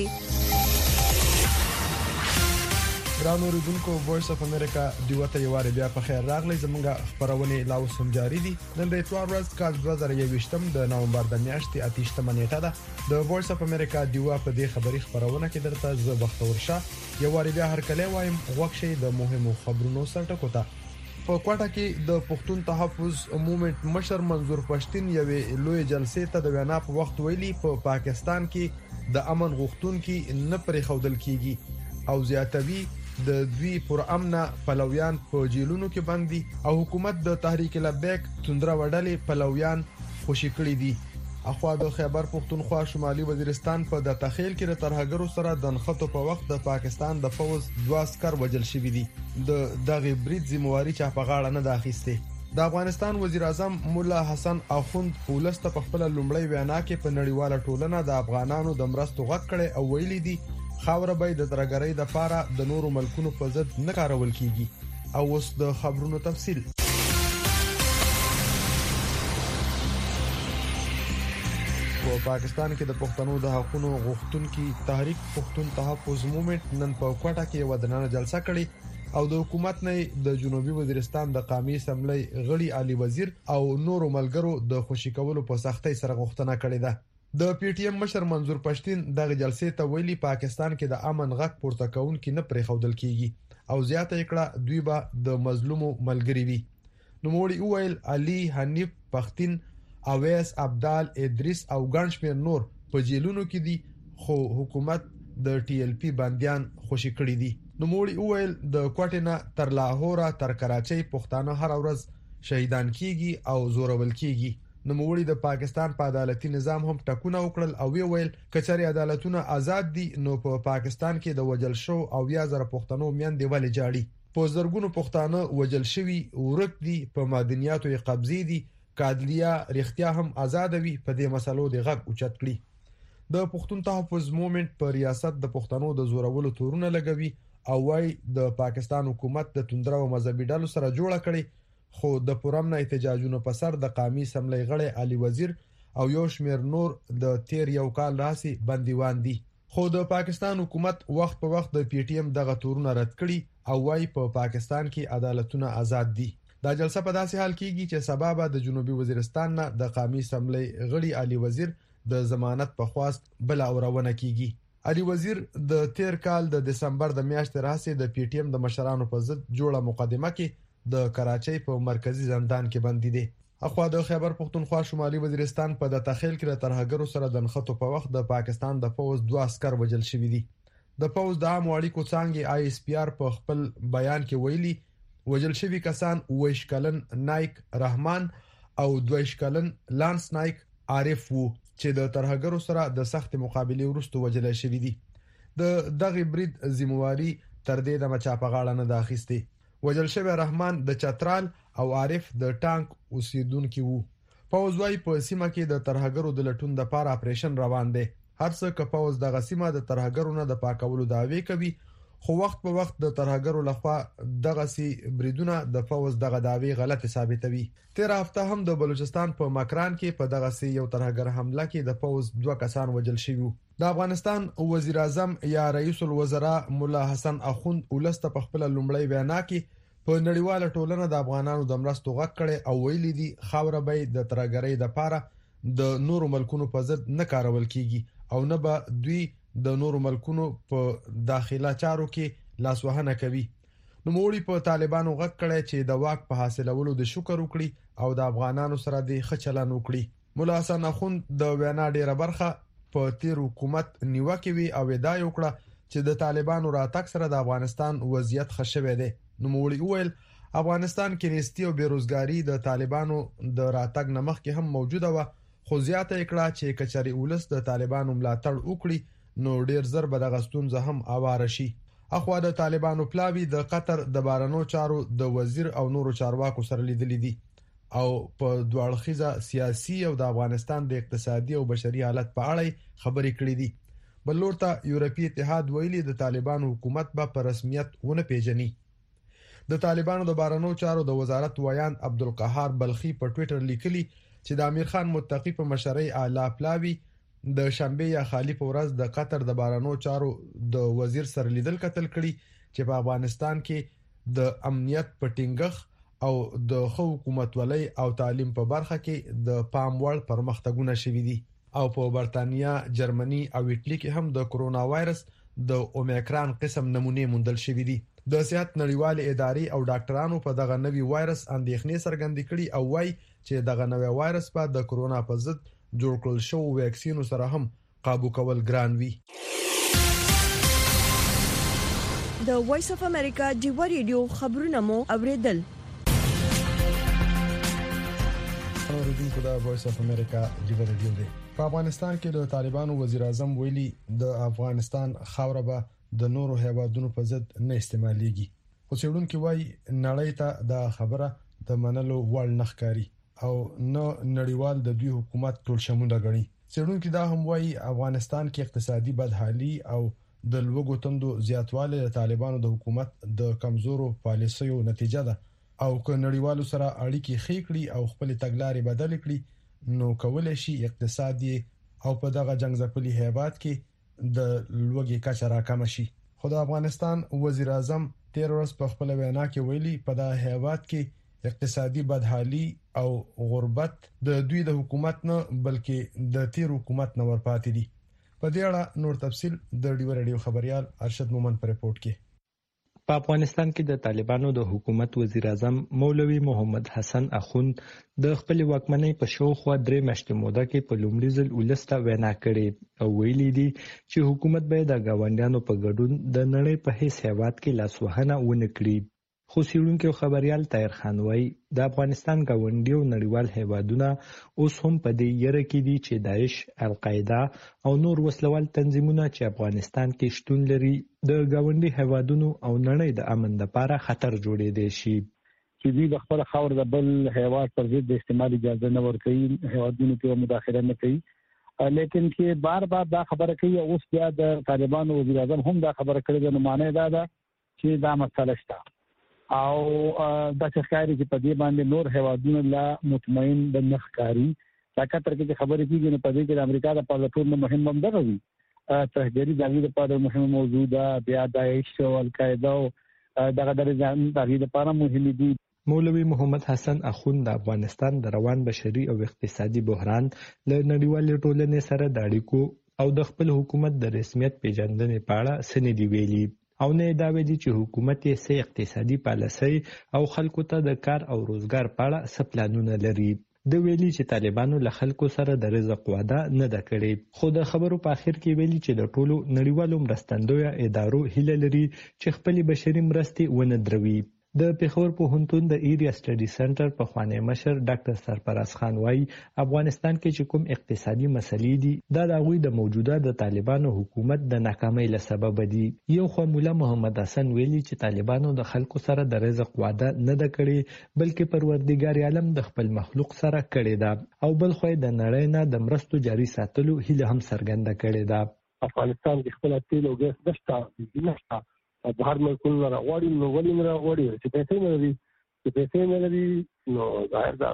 ګران اوریدونکو وایس اف امریکا دیوته یواره بیا په خیر راغلی. زمونږ خبرونه لا اوس هم جاری دي. نن د اتوار ورځ کال 2021 د نومبر د میاشتې 28 نیټه ده. د وایس اف امریکا دیوا په دې خبري خبرونه کې درته زه بختور شاه یواره بیا هر کله وایم وښه د مهمو خبرونو سره ټکوتا. په کوټه کې د پښتون تحفظ موومېنټ مشر منظور پښتين یوې لوی جلسې ته د وینا په وخت ویلي په پاکستان کې د امن غوښتونکو نه پرې خودل کیږي او زیاتوي د دوی پر امنه پلویان په جیلونو کې بندي او حکومت د تحریک لبیک توندره وډلې پلویان خوشی کړی دي. اخوا د خیبر پختونخوا شمالي وزیرستان په د تخیل کې د ترهګرو سره د نښتو په وخت د پاکستان د فوز 2 عسكر وژل شوي دي. د دغه برید ذمہواری چا په غاړه نه داخسته. د افغانستان وزیر اعظم مولا حسن اخوند پولس ته په خپل لومړی وینا کې په نړیواله ټولنه د افغانانو د مرستو غږ کړي او ویلي دي خاور به د ترهګرۍ د لپاره د نورو ملکونو په ضد نه کارول کیږي. او اوس د خبرونو تفصیل. په پاکستان کې د پښتنو د حقوقو غوښتونکو تحریک پښتون تحفظ موومېنټ نن په کوټه کې ودانه جلسه کړې او د حکومت نه د جنوبي وزیرستان د قومي اسمبلی غړي علي وزیر او نورو ملګرو د خوشی کولو په سختۍ سره غوښتنه کړې ده. د پی ټی ایم مشر منظور پښتين د جلسې ته ویلي پاکستان کې د امن غږ پورته کوونکو نه پرې خودل کیږي او زیاته کړه دوی به د مظلومو ملګری وي. نو موړي ویل علي حنیف پښتين اویس عبدال ادریس او ګنشمیر نور په جیلونو کې دي خو حکومت د ټي ال پی بنديان خوشی کړی دي. نو موړي ویل د کوټینا تر لاهور تر کراچۍ پښتانه هر ورځ شهیدان کیږي او زورول کیږي. نو موړي د پاکستان په عدالتي نظام هم ټکونه وکړل او ویل کچاري عدالتونه آزاد دي نو په پاکستان کې د وجل شو او 1000 پښتنو میندې ولې جاړي. په زرګونو پښتانه وجل شوی ورک دي په مدنیاتو قبضې دي کادلیا رښتیا هم آزاد وي په دې مسلو د غږ اوچت کړي. د پښتون تحفظ موومېنټ په ریاست د پښتنو د زورولو تورونه لګوي او وايي د پاکستان حکومت د توندره او مذهبي ډلو سره جوړه کړي خو د پرامن احتجاجونو په سر د قومي اسمبلی غړي علي وزیر او یو شمیر نور د تیر یو کال راسي بنديوان دي. خو د پاکستان حکومت وخت په وخت د پی ټی ایم دغه تورونه رد کړي او وايي په پاکستان کې عدالتونه آزاد دي. دا جلسه په داسې حال کېږي چې سبب د جنوبي وزیرستان نه د قومي اسمبلی غړي علي وزیر د ضمانت په خواست بل اورونه کیږي. علي وزیر د تیر کال د دسمبر د میاشتې راځي د پی ټی ایم د مشرانو په ضد جوړه مقدمه کې د کراچۍ په مرکزی زندان کې بندي دي. اخوا د خیبر پختونخوا شمالي وزیرستان په د تخیل کې د ترهګرو سره د نښتو په وخت د پاکستان د فوز 2 عسكر وژل شوي دي. د فوز د عام اړیکو څنګه آی اس پی آر په خپل بیان کې ویلي وجل شوی کسان ویشکلن نایک رحمان او دویشکلن لانس نایک عارف وو چې د ترهګرو سره د سخت مقابله وروسته وجل شوی دي. د دغه برید ذمہواری تر دې د مچا په غاړه نه داخسته. وجل شوی رحمان د چترال او عارف د ټانک اوسیدونکو وو. پوز وايي په سیمه کې د ترهګرو د لټون د لپاره اپریشن روان دی. هر څه که پوز د غسیمه د ترهګرو نه د پاکولو دعوی کوي خو وخت په وخت د ترهګرو لخوا دغه سي بریدونه د فوز دغه داوی غلط ثابتوي. تیر هفته هم د بلوچستان په مکران کې په دغه سي یو ترهګر حمله کې د فوز 2 کسان وژل شوي. د افغانستان وزیر اعظم یا رئیس الوزراء مولا حسن اخوند ولسته په خپل لومړی وینا کې په نړیواله ټولنه د افغانانو د مرستو غږ کړي او ویلي دي خاور به د ترهګرۍ د لپاره د نورو ملکونو په ضد نه کارول کیږي او نه به دوی د نورو ملکونو په داخله چارو کې لاسوهنه کوي. نو موړي په طالبانو غږ کړي چې د واک په حاصلولو د شکر وکړي او د افغانانو سره د خچلان وکړي. مولا حسن اخوند د وینا ډیره برخه په تیر حکومت نیوکه وی او دا یو کړه چې د طالبانو راتګ سره د افغانستان وضعیت خښوي دی. نو موړي ویل افغانستان کې نستی او بیروزګاری د طالبانو د راتګ نمخ کې هم موجوده و خو زیاته کړه چې کچاري ولس د طالبانو ملاتړ وکړي نو ډیر زر به د غستون زه هم اواره شي. اخوا د طالبانو پلاوی د قطر د بارنو چارو د وزیر او نورو چارواکو سره لیدلې دي او په دوړخیزه سیاسي او د افغانستان د اقتصادي او بشري حالت په اړه خبرې کړې دي. بل لورته یورپی اتحاد ویلي د طالبانو حکومت به په رسمیت ونه پیژني. د طالبانو د بارنو چارو د وزارت ویان عبدالقهار بلخي په ټوئیټر لیکلي چې د امیر خان متقی په مشرۍ اعلی پلاوی د شنبه یا خالی په ورځ د قطر د بارنو چارو د وزیر سره لیدل کتل کړي چې په افغانستان کې د امنیت په ټینګښ او د حکومت ولای او تعلیم په برخه کې د پام وړ پرمختګونه شوي دي او په برتانیا، جرمني او ایټلی کې هم د کرونا وایرس د اومیکران قسم نمونه موندل شوي دي. د صحت نړیوالې ادارې او ډاکټرانو په دغه نوي وایرس اندېښنې څرګندې کړي او وايي چې دغه نوی وایرس په د کرونا په ضد جوړ کړل شوی ویکسینو سره هم قابو کول ګران وي. د وایس اف امریکا ډیو ریډیو خبرونه مو اوریدل. اوریدونکو د وایس اف امریکا ډیو ریډیو دی. په افغانستان کې د طالبانو وزیر اعظم ویلي د افغانستان خاوره به د نورو هیوادونو په ضد نه استعمالېږي. خو څېړونکي وایي نړۍ ته دا خبره د منلو وړ نه ښکاري او نه نړیوال د دوی حکومت ټول شموله ګڼي. څېړونکي دا هم وایي افغانستان کې اقتصادي بدحالي او د لوږو تندو زیاتوالی د طالبانو د حکومت د کمزورو پالیسیو نتیجه ده او که نړیوالو سره اړیکې ښې کړي او خپل تګلارې بدل کړي نو کولای شي اقتصادي او په دغه جنگ ځپلي هیواد کې د لوږې کچه راکمه شي. خو د افغانستان وزیر اعظم تیر ورځ په خپل وینا کې ویلي په دغه هیواد کې اقتصادي بدحالي او غربت د دوی د حکومت نه بلکې د تیر حکومت نه ورپاتې دي. په دې اړه نور تفصيل د ډیو ریډیو خبريال ارشد مومن پر رپورت کې. په افغانستان کې د طالبانو د حکومت وزیر اعظم مولوي محمد حسن اخوند د خپل واکمنۍ په شاوخوا 3 میاشتې موده کې په لومړي ځل ولسته وینا کړې او ویلي دي چې حکومت باید د غونډیانو په ګډون د نړۍ په هیڅ هیواد کې لاسوهنه ونه کړي. خو څېړونکي او خبريال طاهر خان وايي د افغانستان غونډي او نړیوال هیوادونه اوس هم په دې یره کې دي چې داعش، القاعده او نور وسلوال تنظیمونه چې افغانستان کې شتون لري د غونډي هیوادونو او نړۍ د امن لپاره خطر جوړېدای شي. چې دوی د خپل خاور د بل هیواد پر ضد د استعمال اجازه نه ورکوي، هیوادونو کې مداخله نه کوي، لیکن چې بار بار دا خبره کوي. اوس بیا د طالبانو وزیر اعظم هم دا خبره کړې ده، نو معنی دا ده چې دا مسله شته او د ښکاری چې په دې باندې نور هیوادونه لا مطمئن د نخکاری طاقت ترکه خبرې کیږي. نو په دې کې د امریکا د پارلمان مهم هم دغه وي تهدیدي دغه لپاره مهم موجوده بیا داعش او القاعده دغه درې لپاره مهم دي. مولوي محمد حسن اخوند د افغانستان د روان بشري او اقتصادي بحران له نړیوالې ټولنې سره د اړیکو او د خپل حکومت د رسمیت پیژندنې په اړه سندې ویلي او نه دا ویلي چې حکومت یې سې اقتصادي پالیسي او خلکو ته د کار او روزګار په اړه څه پلانونه لري. د ویلي چې طالبانو له خلکو سره د رزق وعده نه ده کړې، خو د خبرو په اخر کې ویلي چې د ټولو نړیوالو مرستندویه ادارو هیله لري چې خپل بشري مرستې ونه دروي. د پېښور پوهنتون د ایریا سټډي سنټر په خوانی مشر ډاکټر سرفراز خان وايي افغانستان کې چې کوم اقتصادي مسلې دي دا د هغوی د موجوده د طالبانو حکومت د ناکامۍ له سبب دي. یو خو مولا محمد حسن ویلي چې طالبانو د خلکو سره د رزق وعده نه ده کړې بلکې پروردګار عالم د خپل مخلوق سره کړې ده او بل خو د نړۍ نه د مرستو جاري ساتلو هیله هم څرګنده کړې ده. افغانستان کې خپل تیل او ګاز نشته بهر ملکونو راغواړي، نو ولې نه راغواړي چې پیسې نه لري، چې پیسې نه لري نو ظاهر دا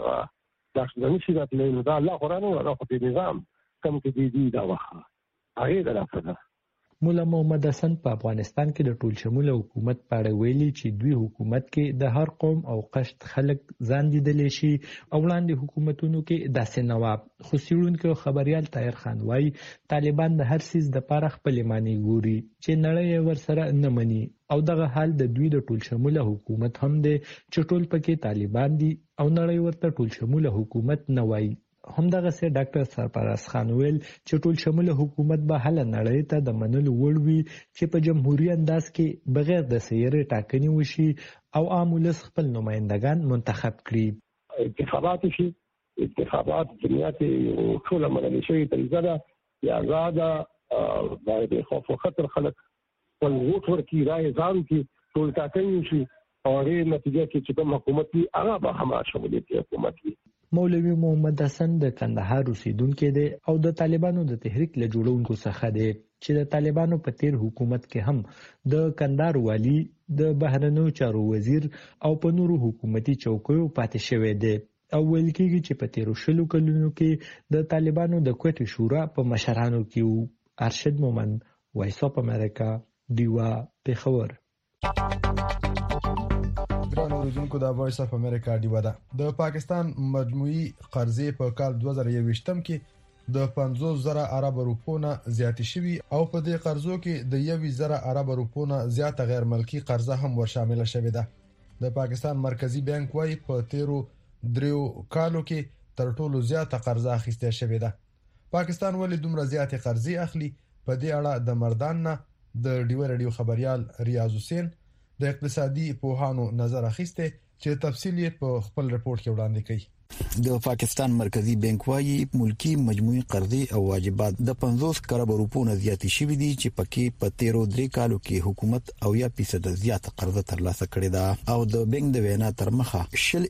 نشي راتلی. نو دا الله قرآن او الله خو نظام کم کې دی دا وخت هغې د رافده. مولا محمد حسن په افغانستان کې د ټول شموله حکومت په اړه ویلي چې دوی حکومت کې د هر قوم او قشت خلک ځان لیدلی شي او وړاندې حکومتونو کې داسې نه وه. خو څېړونکی او خبریال طاهر خان وایي طالبان د هر څیز دپاره خپلې معنی ګوري چې نړۍ یې ورسره نه مني او دغه حال د دوی د ټول شموله حکومت هم دی چې ټول پکې طالبان دي او نړۍ ورته ټول شموله حکومت نه وایي. همدغه سي ډاکټر سرفراز خان ویل چې ټول شموله حکومت به هله نړۍ ته د منلو وړ وي چې په جمهوریت انداز کې بغیر د سیرې ټاکنې وشي او عام ولس خپل نمائندگان منتخب کړي. انتخابات شي، انتخابات دنیا کې ټول منل شي طریقه ده یا آزاده باید خوف او خطر خلک ول ووټ ورکړي راي ځان کې ټول ټاکنې شي او هغه نتیجه کې چې کوم حکومت وي هغه به هم شمولیت حکومت وي. مولوي محمد حسن د کندهار اوسیدونکی دی او د طالبانو د تحریک له جوړونکو څخه دی چې د طالبانو په تیر حکومت کې هم د کندهار والی، د بهرنیو چارو وزیر او په نورو حکومتي چوکیو پاتې شوی دی او ویل کېږي چې په تیرو 20 کلونو کې د طالبانو د کوټې شورا په مشرانو کې وو. ارشد مومن، وایس اف امریکا، دیوا، پېښور. اوریدونکو د وایس اف امریکا ډیوا ده. د پاکستان مجموعي قرضې په کال 2021 کې د 50,000 ارب روپو نه زیات شوي او په دې قرضو کې د 1,000 ارب روپو نه زیات غیر ملکی قرضه هم ورشامل شوې ده. د پاکستان مرکزی بانک وايي په 13 کالو کې تر ټولو زیاته قرضه اخیستل شوې ده. پاکستان ولې دومره زیاتې قرضې اخلي؟ په دې اړه د مردان نه د ډیو رادیو خبريال ریاض حسین د اقتصادي پوهانو نظر اخیسته چې تفصیل یې په خپل رپورت کې وړاندې کړي. د پاکستان مرکزی بانک وايي ملکی مجموعي قرضې او واجبات د 50 کروڑ روپو نه زیات شوي دي چې پکې په 13 کالو کې حکومت او 1% زیات قرضه ترلاسه کړې ده او د بانک د وینا تر مخه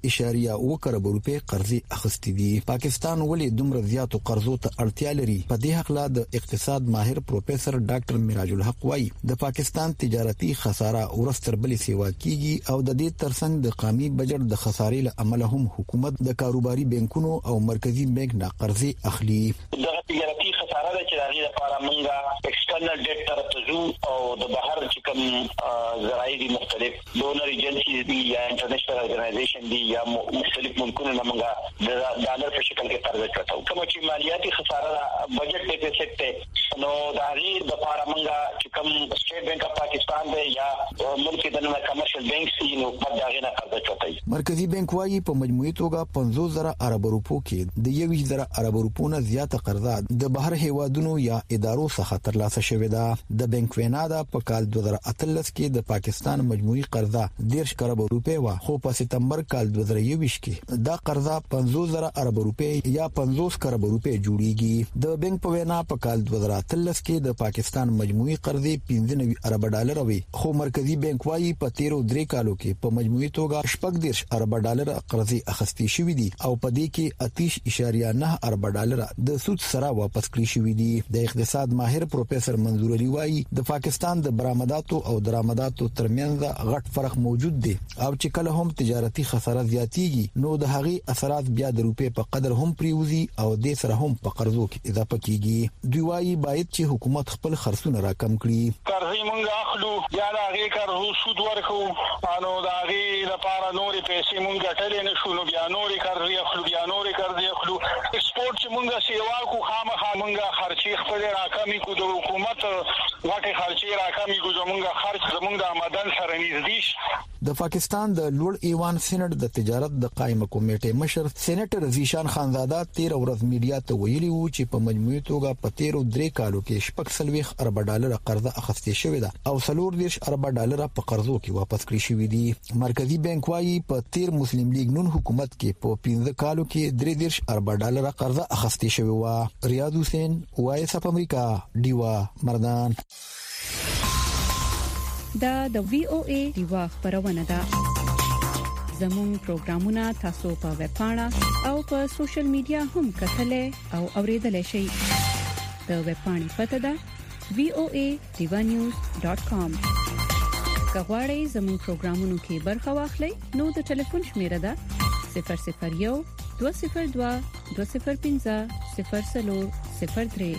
0.1 کروڑ روپے قرضې اخیستې دي. پاکستان ولې دومره زیاتو قرضو ته اړتیا لري؟ په دې حق لا د اقتصاد ماهر پروفیسور ډاکټر میراج الحق وايي د پاکستان تجارتي خساره ورستر بلې سیوا کیږي او د دې ترڅنګ د قومي بجټ د خسارې له امله هم حکومت د کاروباري بانکونو او مرکزی بانک نه قرضې اخلي. د تجارتي خساره د چاري لپاره موږ ایکسټرنل ډیټ طرف ته ځو او د بهر چې کوم ذرایع دي مختلف ډونر ایجنسیز دي یا انټرنیشنل ارګنایزیشن دي یا مختلف ملکونو نه موږ د ډالر په شکل کې قرض ورکوو. کوم چې مالیاتي خساره بجټ ډیفیسټ ته نو د هغې لپاره موږ چې کوم سټیټ بانک اف پاکستان دی یا ملک د نن کمرشل بانکس دي نو په دغه نه قرض ورکوي. مرکزی بانک وايي په مجموعي توګه 50,000 ارب روپو کې د 1,000 ارب روپو نه زیاته قرضه د بهر هیوادونو یا ادارو څخه ترلاسه شوې ده. د بانک وینا ده په کال 2018 کې د پاکستان مجموعي قرضه 10 کروڑ روپے و خو په سپتمبر کال 2021 کې دا قرضه 50,000 ارب روپے یا 50 کروڑ روپے جوړیږي. د بانک په وینا په کال 2018 کې د پاکستان مجموعي قرضې 15 ارب ډالر وي خو مرکزی بانک وايي په 13 کالو کې په مجموعي توګه 14 ارب ډالر قرضې اخیستې شوې دي او په دې کې 30.9 ارب ډالر د سود سره واپس کړی شوې دي. د اقتصاد ماهر پروفیسور منظور علي وايي د پاکستان د برآمداتو او درآمداتو ترمنځ غټ فرق موجود دی او چې کله هم تجارتي خساره زیاتیږي نو د هغې اثرات بیا د روپې په قدر هم پریوزي او د سره هم په قرضو کې اضافه کیږي. دوی وايي باید چې حکومت خپل خرڅونه راکم کړي. قرضې مونږ اخلو یا د هغې قرضو سود ورکو نو د هغې لپاره نورې پیسې مونږ ګټلې نشو نو بیا نورې قرضې اخلو بیا نورې قرضې اخلو. ایکسپورټ چې مونږ سیوا کو خامخا مونږ خرچې خپل راکمې کو د حکومت غټې خرچې راکمې کو زمونږ خرچ زمونږ د آمدن سره نږدې. د پاکستان د لوړ ایوان سېنات د تجارت د قائمه کمیټې مشر سېنیټر زیشان خانزاده 13 ورځ میډیا ته ویلي وو چې په مجموعي توګه په 13 کالو کې 40 ارب ډالر قرضه اخیستې شوې ده او 40 ارب ډالر په قرضو کې واپس کړی شوې دي. مرکزی بانک وايي په 13 مسلم لیگ نون حکومت کې په 15 کالو کې 3 ارب ډالر قرضه اخیستې شوې و. ریاض حسین وایس اف امریکا دیوا مردان. دا د وی او ای دیوا خبرونه ده. زموږ پروګرامونه تاسو په ویب پاڼه او په سوشل میډیا هم کتلې او اوریدلای شئ. د ویب پاڼې پته ده voanews.com. کغواړئ زموږ پروګرامونو کې برخه واخلئ نو د ټلیفون شمیره ده 001 202 205 0403.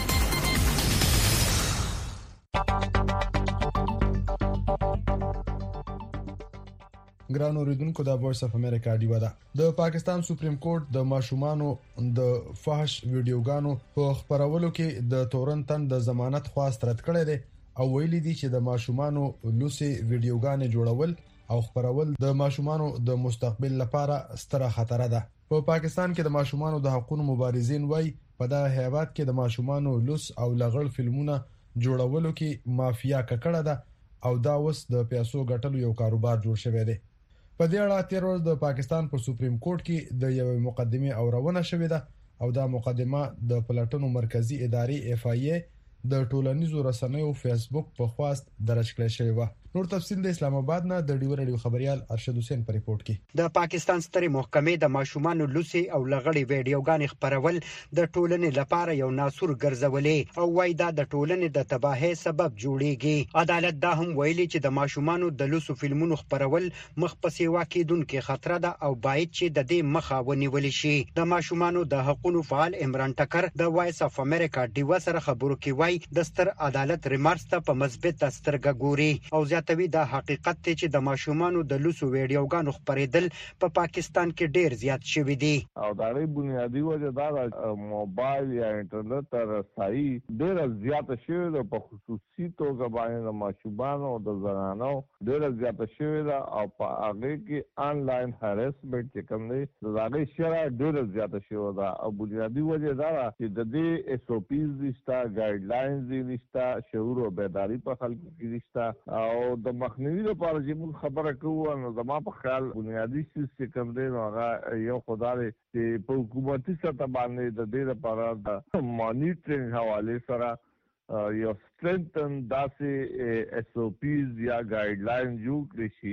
ګران اوریدونکو د وایس اف امریکا دیوا ده. د پاکستان سپریم کورټ د ماشومانو د فحش ویډیوګانو په خبرولو کې د تورنتن د ضمانت خواست رد کړی دی او ویلي دي چې د ماشومانو لوسي ویډیوګانې جوړول او خبرول د ماشومانو د مستقبل لپاره ستره خطر ده. په پاکستان کې د ماشومانو د حقوقو مبارزین وایي په دغه هیواد کې د ماشومانو لوس او لغړ فلمونه جوړولو کې مافیا ککړه ده او دا اوس د پیسو ګټلو یو کاروبار جوړ شوی دی. په دې اړه تیر ورځ د پاکستان په سپریم کورټ کې د یو مقدمه اورونه شوې ده او دا مقدمه د پلاتونو مرکزی ادارې اف ای د ټولنیزو رسنیو فیسبوک په خواست درج کړل شوی و. نور تفصیل د اسلام آباد نه د ډیو رادیو خبريال ارشد حسین په ریپورت کې. د پاکستان سترې محکمې د ماشومانو لوسي او لغړی ویډیوګانې خبرول د ټولنې لپاره یو ناسور ګرځولې او وای دا د ټولنې د تباہي سبب جوړیږي. عدالت دا هم ویلي چې د ماشومانو د لوسو فلمونو خبرول مخ په سیوا کېدونکو خطر ده او باید چې د دې مخه ونیول شي. د ماشومانو د حقوقو فعال عمران ټکر د وایس اف امریکا دیوا سره خبرو کې وای وای د ستر عدالت ریمارکس ته په مثبت سترګه ګوري او زیاتوي دا حقیقت ته چې د ماشومانو د لوسو ویډیوګانو خبرېدل په پاکستان کې ډیر زیات شوی دي او دا غي بنیادی وجه دا موبایل یا انټرنیټ تر رسایي ډیر زیات شوی ده په خصوصي توګه باندې د ماشومانو او د زنانو ډیر زیات شوی ده او په هغه کې انلاین هراسمنت چې کوم دی دا غي شرع ډیر زیات شوی ده او بنیادی وجه دا چې د دې اس او پیز نشته ګایډ لاینز نشته شعور او بیداری په خلکو کې نشته او د مخنیوي لپاره چې موږ خبره کوو نو زما په خیال بنیادی څه کوم دی هغه یو خدای چې په حکومتي سطح باندې د دې لپاره د مانیټرینګ حواله سره یو سترنتن داسې اس او پیز یا ګایډ لاین جوړ کړی شي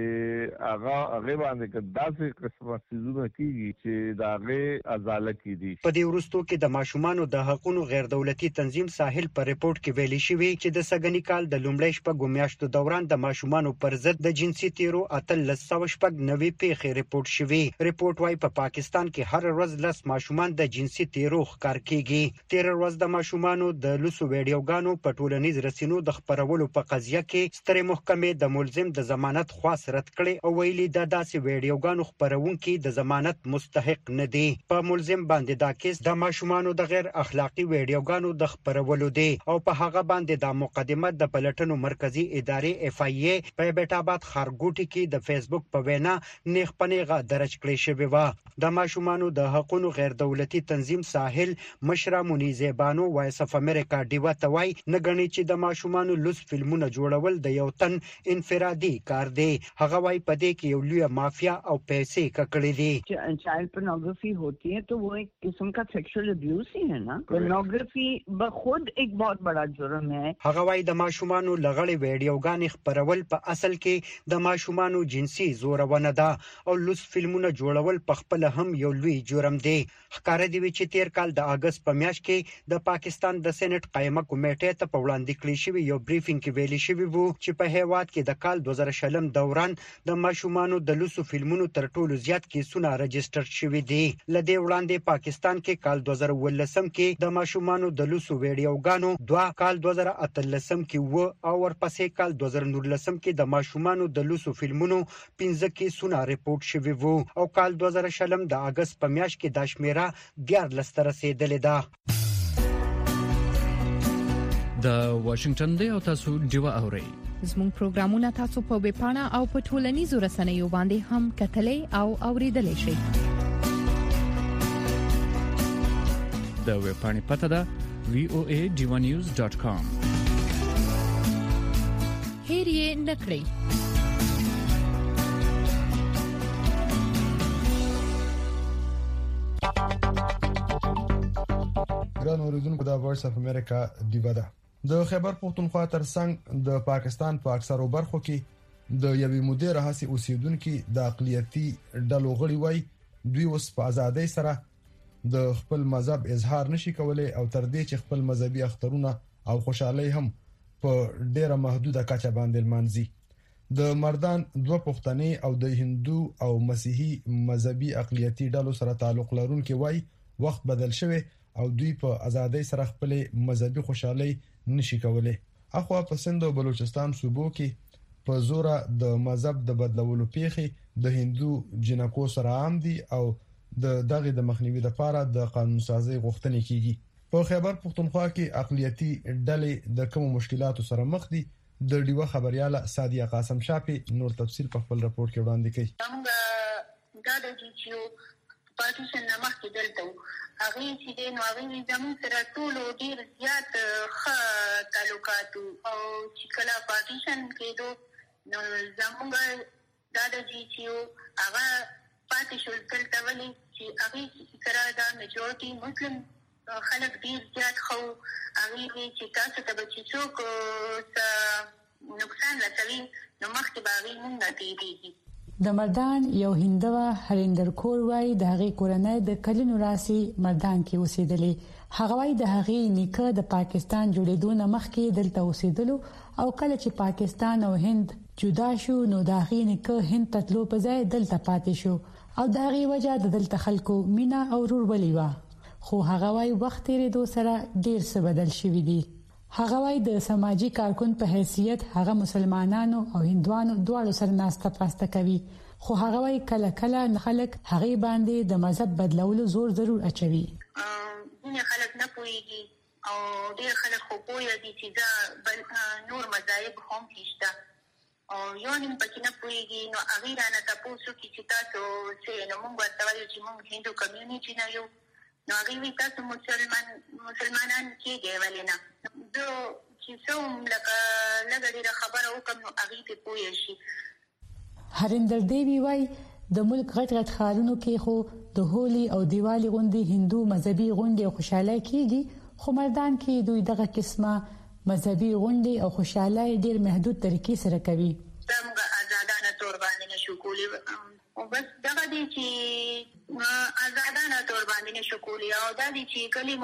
چې هغه باندې داسې قسمه سيزونه کیږي چې داغه ازاله کیدي په دې ورستو کې د ماشومانو د حقوقو غیر دولتي تنظیم ساحل په ریپورت کې ویلي شوی چې د سګنی کال د لومړۍ شپږ میاشتو دوران د ماشومانو پر ضد د جنسي تیرو اتل لسوشپږ نوي پیښې ریپورت شوی ریپورت وايي په پاکستان کې هر ورځ لس ماشومان د جنسي تیرو ښکار کیږي تیر ورځ د ماشومانو د لوسو ویډیوګانو په ټولنیز رسنیو د خبرولو په قضیه کې سترې محکمې د ملزم د ضمانت خواست رد کړي او ویلي د داسې ویډیوګانو خبرونکي د ضمانت مستحق نه دي په ملزم باندې دا کیس د ماشومانو د غیر اخلاقی ویډیوګانو د خبرولو دی او په هغه باندې د مقدمه د پلټنو مرکزی ادارې اف ای ای په بیټاباد خارګوټي کې د فیسبوک په وینا نیغ پنیغه درج کړی شوی و د ماشومانو د حقوقو غیر دولتي تنظیم ساحل مشره منیزبانو وایس اف امریکا دیوا توای نګنی چې د ماشومانو لوس فلمونه جوړول د یو تن انفرادي کار دی هغه وايي په دې کې یو لوی مافیا او پیسې ککړې دي چائلڈ پورنوگرافی ہوتی ہے تو وہ ایک قسم کا سیکشل ابیوز ہی ہے نا پورنوگرافی بخود ایک بہت بڑا جرم ہے هغه وايي د ماشومانو لغړې ویډیوګانې خبرول په اصل کې د ماشومانو جنسي زورونه ده او لوس فلمونه جوړول په خپل هم یو لوی جرم دی ښکار دی چې تیر کال د اگست په میاشت کې د پاکستان د سېنات قائمه کمیټې ته په وړاندې کړی شوی یو بریفینګ کې ویلي شوی وو چې په هیواد کې د کال 2000 دوران د ماشومانو د لوسو فلمونو تر ټولو زیات کیسونه رجسټر شوی دي لدې وړاندې پاکستان کې کال 2019 کې د ماشومانو د لوسو ویډیوګانو 2 کال 2013 کې و او ورپسې کال 2019 کې د ماشومانو د لوسو فلمونو 15 کیسونه ریپورت شوی وو او کال 2020 د اگست په میاشت کې د شمیره 14 ته رسیدلې ده د واشنگټن دی او تاسو دیو اورئ زموږ پروګرامونه تاسو په ویب پاڼه او په ټولنیزو رسنیو باندې هم کتلې او اوریدلې شئ د ویب پاڼې پته ده voa.divanews.com هیر یې نکړئ ګران اوریدونکو د وایس اف امریکا دیوا ده د خیبر پختونخوا ترڅنګ د پاکستان په اکثرو برخو کې د یوې مودې راهسي اوسیدونکو د اقلیتي ډلو غړي وای دوی اوس په ازادۍ سره د خپل مذهب اظهار نشي کولای او تر دې چې خپل مذهبي اخترونه او خوشحالي هم په ډیره محدوده کچه باندې لمانځي د مردان دوه پښتني او د هندو او مسیحي مذهبي اقلیتي ډلو سره تعلق لرونکي وای وخت بدل شوی او دوی په ازادۍ سره خپل مذهبي خوشحالي نشي کولای اخو په سند او بلوچستان صوبو کې په زور د مذهب د بدلولو پیښې د هندو جنکو سره عام دي او د دغه د مخنیوي لپاره د قانون سازي غوښتنې کیږي په خیبر پختونخوا کې اقلیتي ډلې د کوم مشکلاتو سره مخ دي د ډیوه خبرياله سادیه قاسم شاپي نور تفصیل په خپل راپور کې وړاندې کړي دا د جیو پارټیشن نامه کې دلته هغه چې د نوغي زمون سره ټول ډیر زیات ښه تعلقات او چې کله پارټیشن کېدو نو زمونږ دا د جیو هغه پارټیشن تلته ولې چې هغه سره دا میجورټي مسلم خلک ډیر زیات خو هغه چې تاسو ته به څوک نقصان رسوي نو مخکې باغی مونږ دیږي د مردان یو هندوا هریندر کور وای د هغې کورنۍ د کلونو راسي مردان کې اوسېدلې هغه وای د هغې نیکه د پاکستان جوړېدو نه مخکې دلته اوسېدلو او کله چې پاکستان او هند جدا شو نو د هغې نیکه هند ته تلو په ځای دلته پاتې شو او د هغې وجه د دلته خلکو مینا او ورورولي وه خو هغه وای وخت تیرېدو سره ډیر څه بدل شوي دي هغه وايي د سماجی کارکون په حیثیت هغه مسلمانانو او هندوانو دواړو سره ناسته پاسته کوي خو هغه وايي کله کله خلک هغه باندې د مذهب بدلولو زور ضرور اچوي ځینې خلک نه پوهیږي او ډېر خلک خو پوهه دي چې دا نور مذاهب هم شته او یو نیم پکې نه پوهیږي نو هغه رانه تاسو کې چې تاسو څه نو موږ ورته وایو چې موږ هندو کمیونټي نه یو نو هغه وی تاسو مسلمانان کېږئ ولې نه زه چې څوم لکه لږه خبره وکم نو هغه ته پوه شي هریندر دیوی وای د ملک غټ خارونو کې خو د هولي او دیوالی غوندي هندو مذهبي غونډې او خوشاله کیږي خو مردان کې دوی دغه قسمه مذهبي غونډې او خوشاله ډیر محدود طریقې سره کوي څنګه آزادانه تور باندې نشو کولی او بس دغه دي چې آزادانه تور باندې نشو کولی او دا دي چې گلی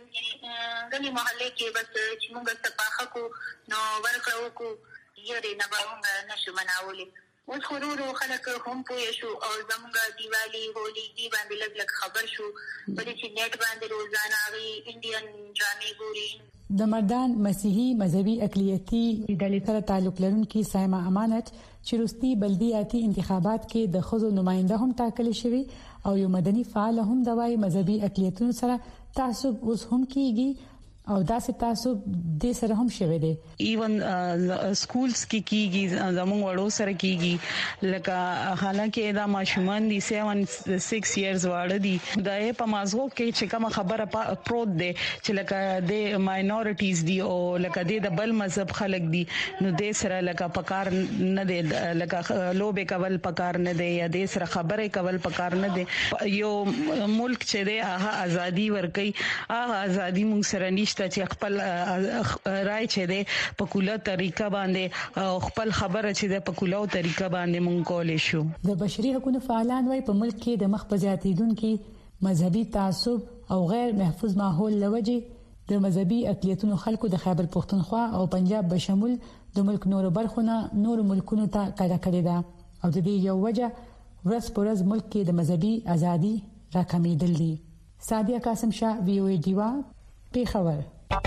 محله کې بس چې موږ صفاخه کو نو ورکړو کو یې نه به نشو مناولي اوس خورو خلک هم پوه شو او زموږ دیوالی هولي دی باندې لږ خبر شو بلې چې نیټ باندې روزانه وی انډین ډرامې ګوري د مردان مسیحي مذهبي اقلیتي ډلې سره تعلق لرونکي سایما امانت چې روستي بلدیاتي انتخابات کې د خزو نماینده هم ټاکل شوی او یو مدني فعال هم د وای مذهبي اقلیتونو سره تعصب اوس هم کیږي او داسې تعصب د سره هم شوی دی ایون سکولز کې کیږي زموږ وړو سره کیږي لکه حالانکه دا ماشومان دي 7-6 ایئرز واړه دي دا په مازغو کې چې کوم خبره پروت دي چې لکه د ماینورټیز دي او لکه د بل مذهب خلک دي نو د سره لکه پکار نه دي لکه لوبه کول پکار نه دي یا د سره خبره کول پکار نه دي یو ملک چې دی هغه ازادي ورکي هغه ازادي موږ سره نشته چې خپل رائے چې ده په کوله طریقه باندې خپل خبره چې ده په کوله طریقه باندې مونږ کولې شو د بشري حقوقو فعالان وايي په ملک کې د مخبزاتیدونکو مذهبي تعصب او غیر محفوظ ماحول لوجه د مذهبي اقلیتونو خلکو د خیبر پختونخوا او پنجاب بشمول د ملک نور برخونه نور ملکونو ته کډه کړې ده او د دې یو وجه ورځ پر ورځ ملک کې د مذهبي ازادي راکمېدل دي سادیا قاسم شاه وی او ای دیوا پیښور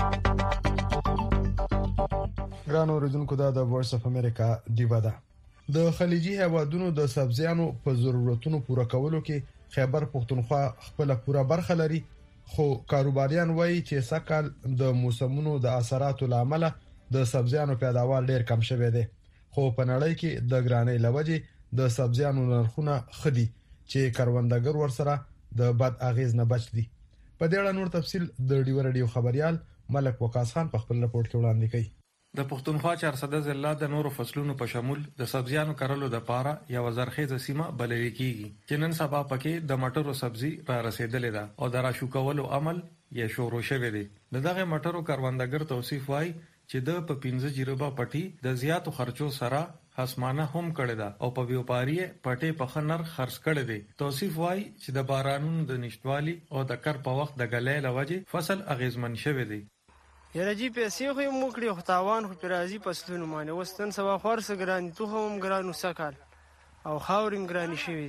ګرانو اوریدونکو دا د وایس اف امریکا دیوا ده د خلیجي هیوادونو د سبزیانو په ضرورتونو پوره کولو کې خیبر پختونخوا خپل پوره برخه لري خو کاروباریان وایي چې سکهال د موسمونو د اثراتو لامل د سبزیانو پیداوار ډیر کم شوی دی خو په نړۍ کې د ګرانۍ لوجې د سبزیانو نرخونه خدي چې کروندګر ورسره د بد اغیز نه بچ دي په دې اړه نور تفصيل د ډیو رادیو خبريال ملک وقاص خان په خپل رپورت کې وړاندې کړي د پښتونخوا 400 ضلع د نورو فصلونو په شمول د سبزیانو کرلو د پاره یو زرخیزه سیمه بلل کیږي چې نن سبا پکې د مټرو سبزی را رسیدلې ده او د راشو کولو عمل یې شروع شوی دی دغه مټرو کروندګر توصیف وای چې د په 15 جریبه پټي د زیاتو خرچو سره حسمانه هم کړی دا او په ویوپاری پټي په خنر خرڅ کړی دی توصیف وای چې د بارانونو د نشټوالي او د کر په وخت د غلې لوجه فصل اغیزمن شوی دی یره جی پیسې خو موږ کړی خو تاوان خو پرازي پسلونه مانه وستن سبا خورس ګرانی تو هم ګرانو سکال او خاورم ګرانی شوی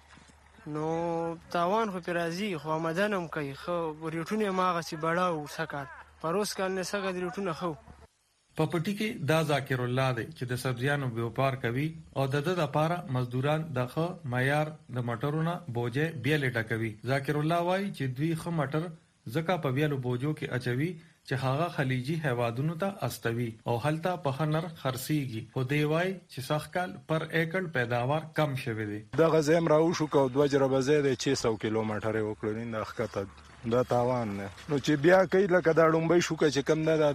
دی نو تاوان خو پرازي خو آمدنم کوي خو ریټونه ماغه سي بڑاو سکال پروس کال نه سګه ریټونه خو په پټي کې دا ذاکر الله دی چې د سبزیانو بیوپار کوي او د لپاره مزدوران دغه معیار د مټرونه بوجه بیل ټکوي ذاکر الله وایي چې دوی خه مټر زکه په بیلو بوجو کې اچوي چې هغه خلیجي هیوادونو ته استوي او هلته په خنر خرسيږي خو دی وای چې سخکل پر ایکړ پیداوار کم شوی دی د غزم راو شو کو د وجربه زیاده 600 کیلومتر وکړو نه ښکته دا تاوان نه نو چې بیا کوي لکه دا ډومبې شو چې کم نه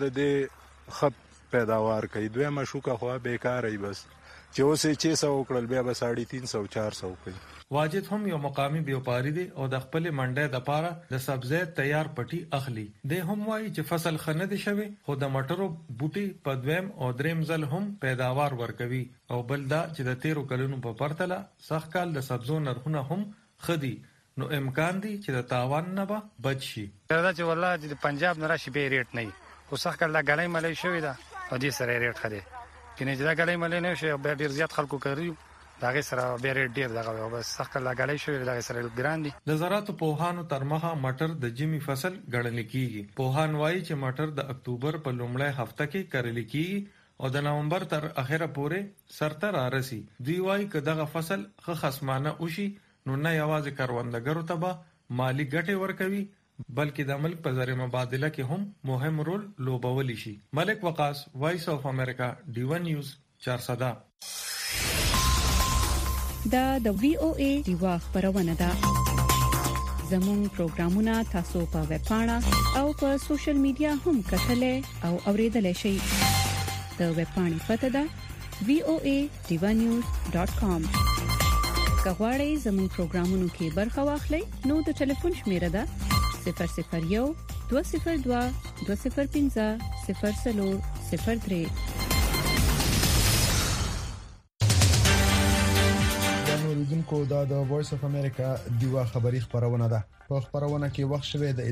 د خپ پیداوار کوي دوی مشوکه خو بیکاري بس چې اوسې 600 وکړل بیا به 350-400 کوي واجد هم یو مقامی بیوپاری دی او د خپل منډه د پاره د سبزی تیار پټي اخلي د هم وایي چې فصل خنه دي شوی خو د مټرو بوټي په دویم او دریم ځل هم پیداوار ورکوي او بل دا چې د 13 کلونو په پرتله سخت کال د سبزو نرخونه هم خدي نو امکان دی چې د تاوان نه به بچ شي دا چې والله د پنجاب نه راشي به ریټ نه خو سخت کال د غړې ملې شوی دا او دې سره ریټ خدي کینه چې دا غړې ملې نه شي به ډیر زیات خلکو کوي دا غي سره ډیر دغه بس سخت لګړې شوې دا سره ګران دي. د زراعت پوهانو ترمخه مټر د جمی فصل ګڼل کیږي. پوهان وایي چې مټر د اکتوبر په لومړۍ هفته کې کرل کیږي او د نومبر تر اخره پورې سرته رارسي. دوی وایي چې دغه فصل ښه خصمانه وشي نو نه یوازې کروندګرو ته به مالی ګټه ورکوي بلکې د ملک په زر مبادله کې هم مهم رول لوبولی شي. ملک وقاص، وایس اف امریکا، ډیون نیوز 400. دا د وی او ای دیوا خبرونه ده. زموږ پروگرامونه تاسو په ویب پاڼه او په سوشل میډیا هم کتلای او اوریدلای شئ. د ویب پاڼې پته ده voanews.com. کغواړئ زموږ پروگرامونو کې برخه واخلئ نو د ټلیفون شمیره ده 001 202 205 0003. کو دا د وایس اف امریکا دیوا خبری خبرونه ده. په خبرونه کې وخت شوه د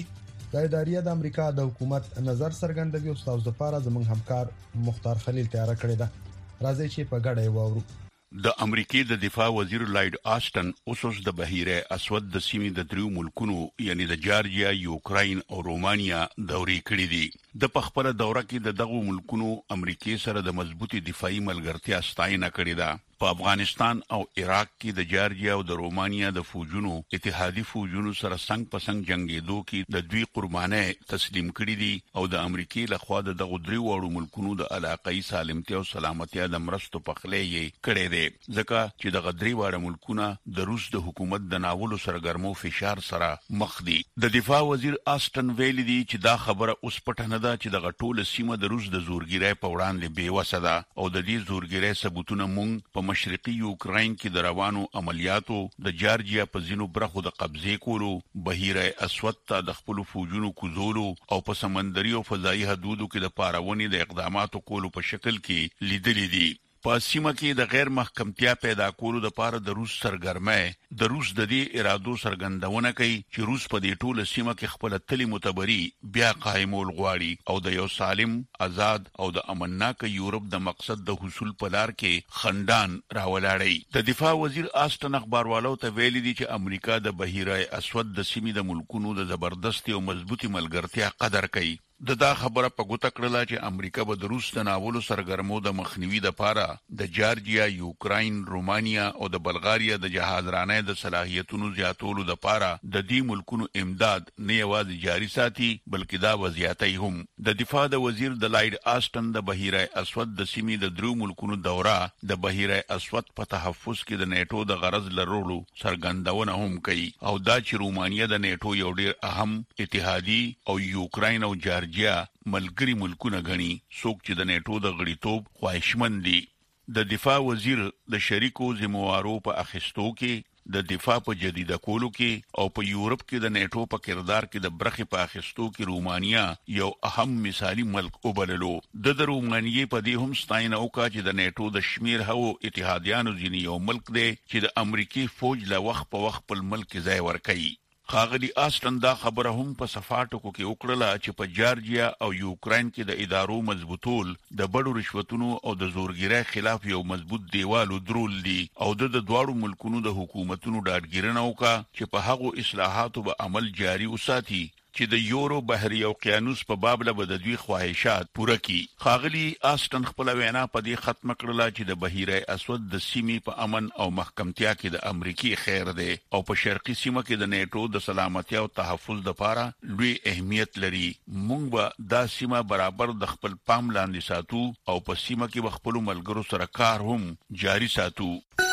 اداریه د امریکا د حکومت نظر څرګندوي او تاسو د لپاره زموږ همکار مختار خلیل تیار کړی ده. راځي چې په ګډه وورو. د امریکای د دفاع وزیر لایډ آسټن اوسوس د بحیره اسود د سیمې د دریو ملکونو یعنی د جارجیا، یوکراین او رومانیا دورې کړې دي. د پخپله دوره کې د دغو ملکونو امریکای سره د مضبوطی دفاعي ملګرتیا ستاینه کړې ده. په افغانستان او عراق کې د جارجیا او د رومانیا د فوجونو اتحادي فوجونو سره څنګ په څنګ جنگیدو کې د دوی قرباني تسلیم کړې دي او د امریکای لخوا د دغو دریو وړو ملکونو د علاقائی سالمتیا او سلامتیا د مرستو پخلې یې کړې ده ځکه چې د غدری وړو ملکونه د روس د حکومت د ناولو سرګرمو فشار سره مخ دي. د دفاع وزیر آسټن ویلي دی چې دا خبره اوس پټه نه ده چې د غټول سیمه د روس د زورګیرۍ په وړاندې بیوسه ده او د دې زورګیرۍ ثبوتونه مونږ په مشرقي یوکراین کې د روانو عملیاتو د جارجیا په ځینو برخو د قبضې کولو، بحیره اسود ته د خپل فوجونو کوزولو او په سمندري او فضایي حدودو کې د پاراونې د اقداماتو کولو په شکل کې لیدلې دي. په سیمه کې د غیر محکمتیا پیدا کولو لپاره د روس سرګرمۍ د روس د دې ارادو څرګندونه کوي چې روس په دې ټوله سیمه کې خپل تلي متبري بیا قائمول غواړي او د یو سالم، آزاد او د امنناک یورپ د مقصد د حصول په لار کې خندان راولاړي. د دفاع وزیر آسټن اخباروالو ته ویلي دي چې امریکا د بحیره اسود د سیمې د ملکونو د زبردست او مضبوطی ملګرتیا قدر کوي. دا خبره په ګوته کړله چې امریکا به د روس د ناولو سرګرمو د مخنیوي لپاره د جارجیا، یوکراین، رومانیا او د بلغاریا د جهازرانۍ د صلاحیتونو زیاتولو لپاره د دې ملکونو امداد نه یوازې جاري ساتي بلکې دا وضعیتي هم. د دفاع د وزیر د لایډ آسټن د بحیره اسود د سیمې د دریو ملکونو دوره د بحیره اسود په تحفظ کې د نیټو د غرض لرلو څرګندونه هم کوي او دا چې رومانیا د نیټو یو ډیر اهم اتحادي او یوکراین او جارجیا ملګری ملکونه غني څوک چې د نیټو د غړیتوب خواهشمند دي. د دفاع وزیر د شریکو ذمہوارو په اخیستو کې، د دفاع په جديده کولو کې او په یورپ کې د نیټو په کردار کې د برخې په اخیستو کې رومانیا یو اهم مثالی ملک وبللو. د رومانیې په دې هم ستاینه وکړه چې د نیټو د شمیر هو اتحادیانو ځینې یو ملک دی چې د امریکای فوج له وخت په وخت په ملک ځای ورکړي. خاغلی آسټن دا خبره هم په صفاټو کې وکړه چې په جارجیا او یوکراین کې د ادارو مضبوطول د بډو رشوتونو او د زورګیرۍ خلاف یو مضبوط دیوال درول دي او د دواړو ملکونو د حکومتونو ډاډګیرنه وکړه چې په هغو اصلاحاتو به عمل جاري وساتي چې د یورو بحري اوقیانوس په باب له د دوی خواهشات پوره کړي. خاغلی آسټن خپل وینا په دې ختم کړله چې د بحیره اسود د سیمې په امن او محکمتیا کې د امریکای خیر دی او په شرقي سیمه کې د نیټو د سلامتیا او تحفظ لپاره لوی اهمیت لري. موږ به دا سیمه برابر د خپل پام لاندې ساتو او په سیمه کې خپل ملګرو سره کار هم جاري ساتو.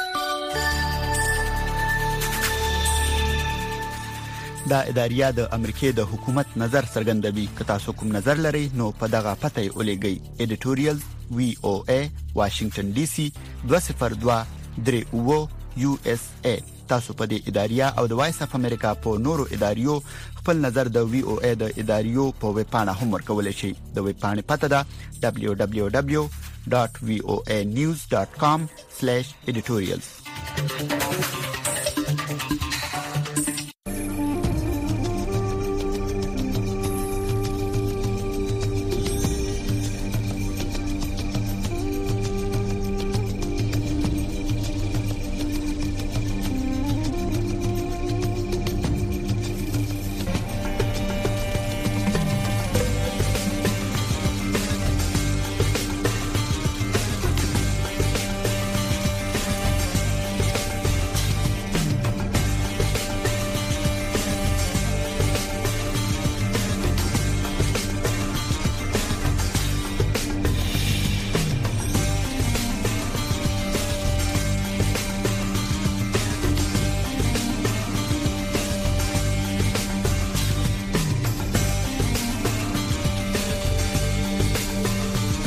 دا اداریه د امریکای د حکومت نظر څرګندوي. که تاسو کوم نظر لرئ نو په دغه پته ولېږئ. editorial VOA Washington DC 202-30 USA. تاسو په دې اداریه او د وایس اف امریکا په نورو اداریو خپل نظر د VOA د اداریو په ویب پاڼه هم ورکولای شئ. د ویب پاڼې پته ده www.voanews.com/editorials.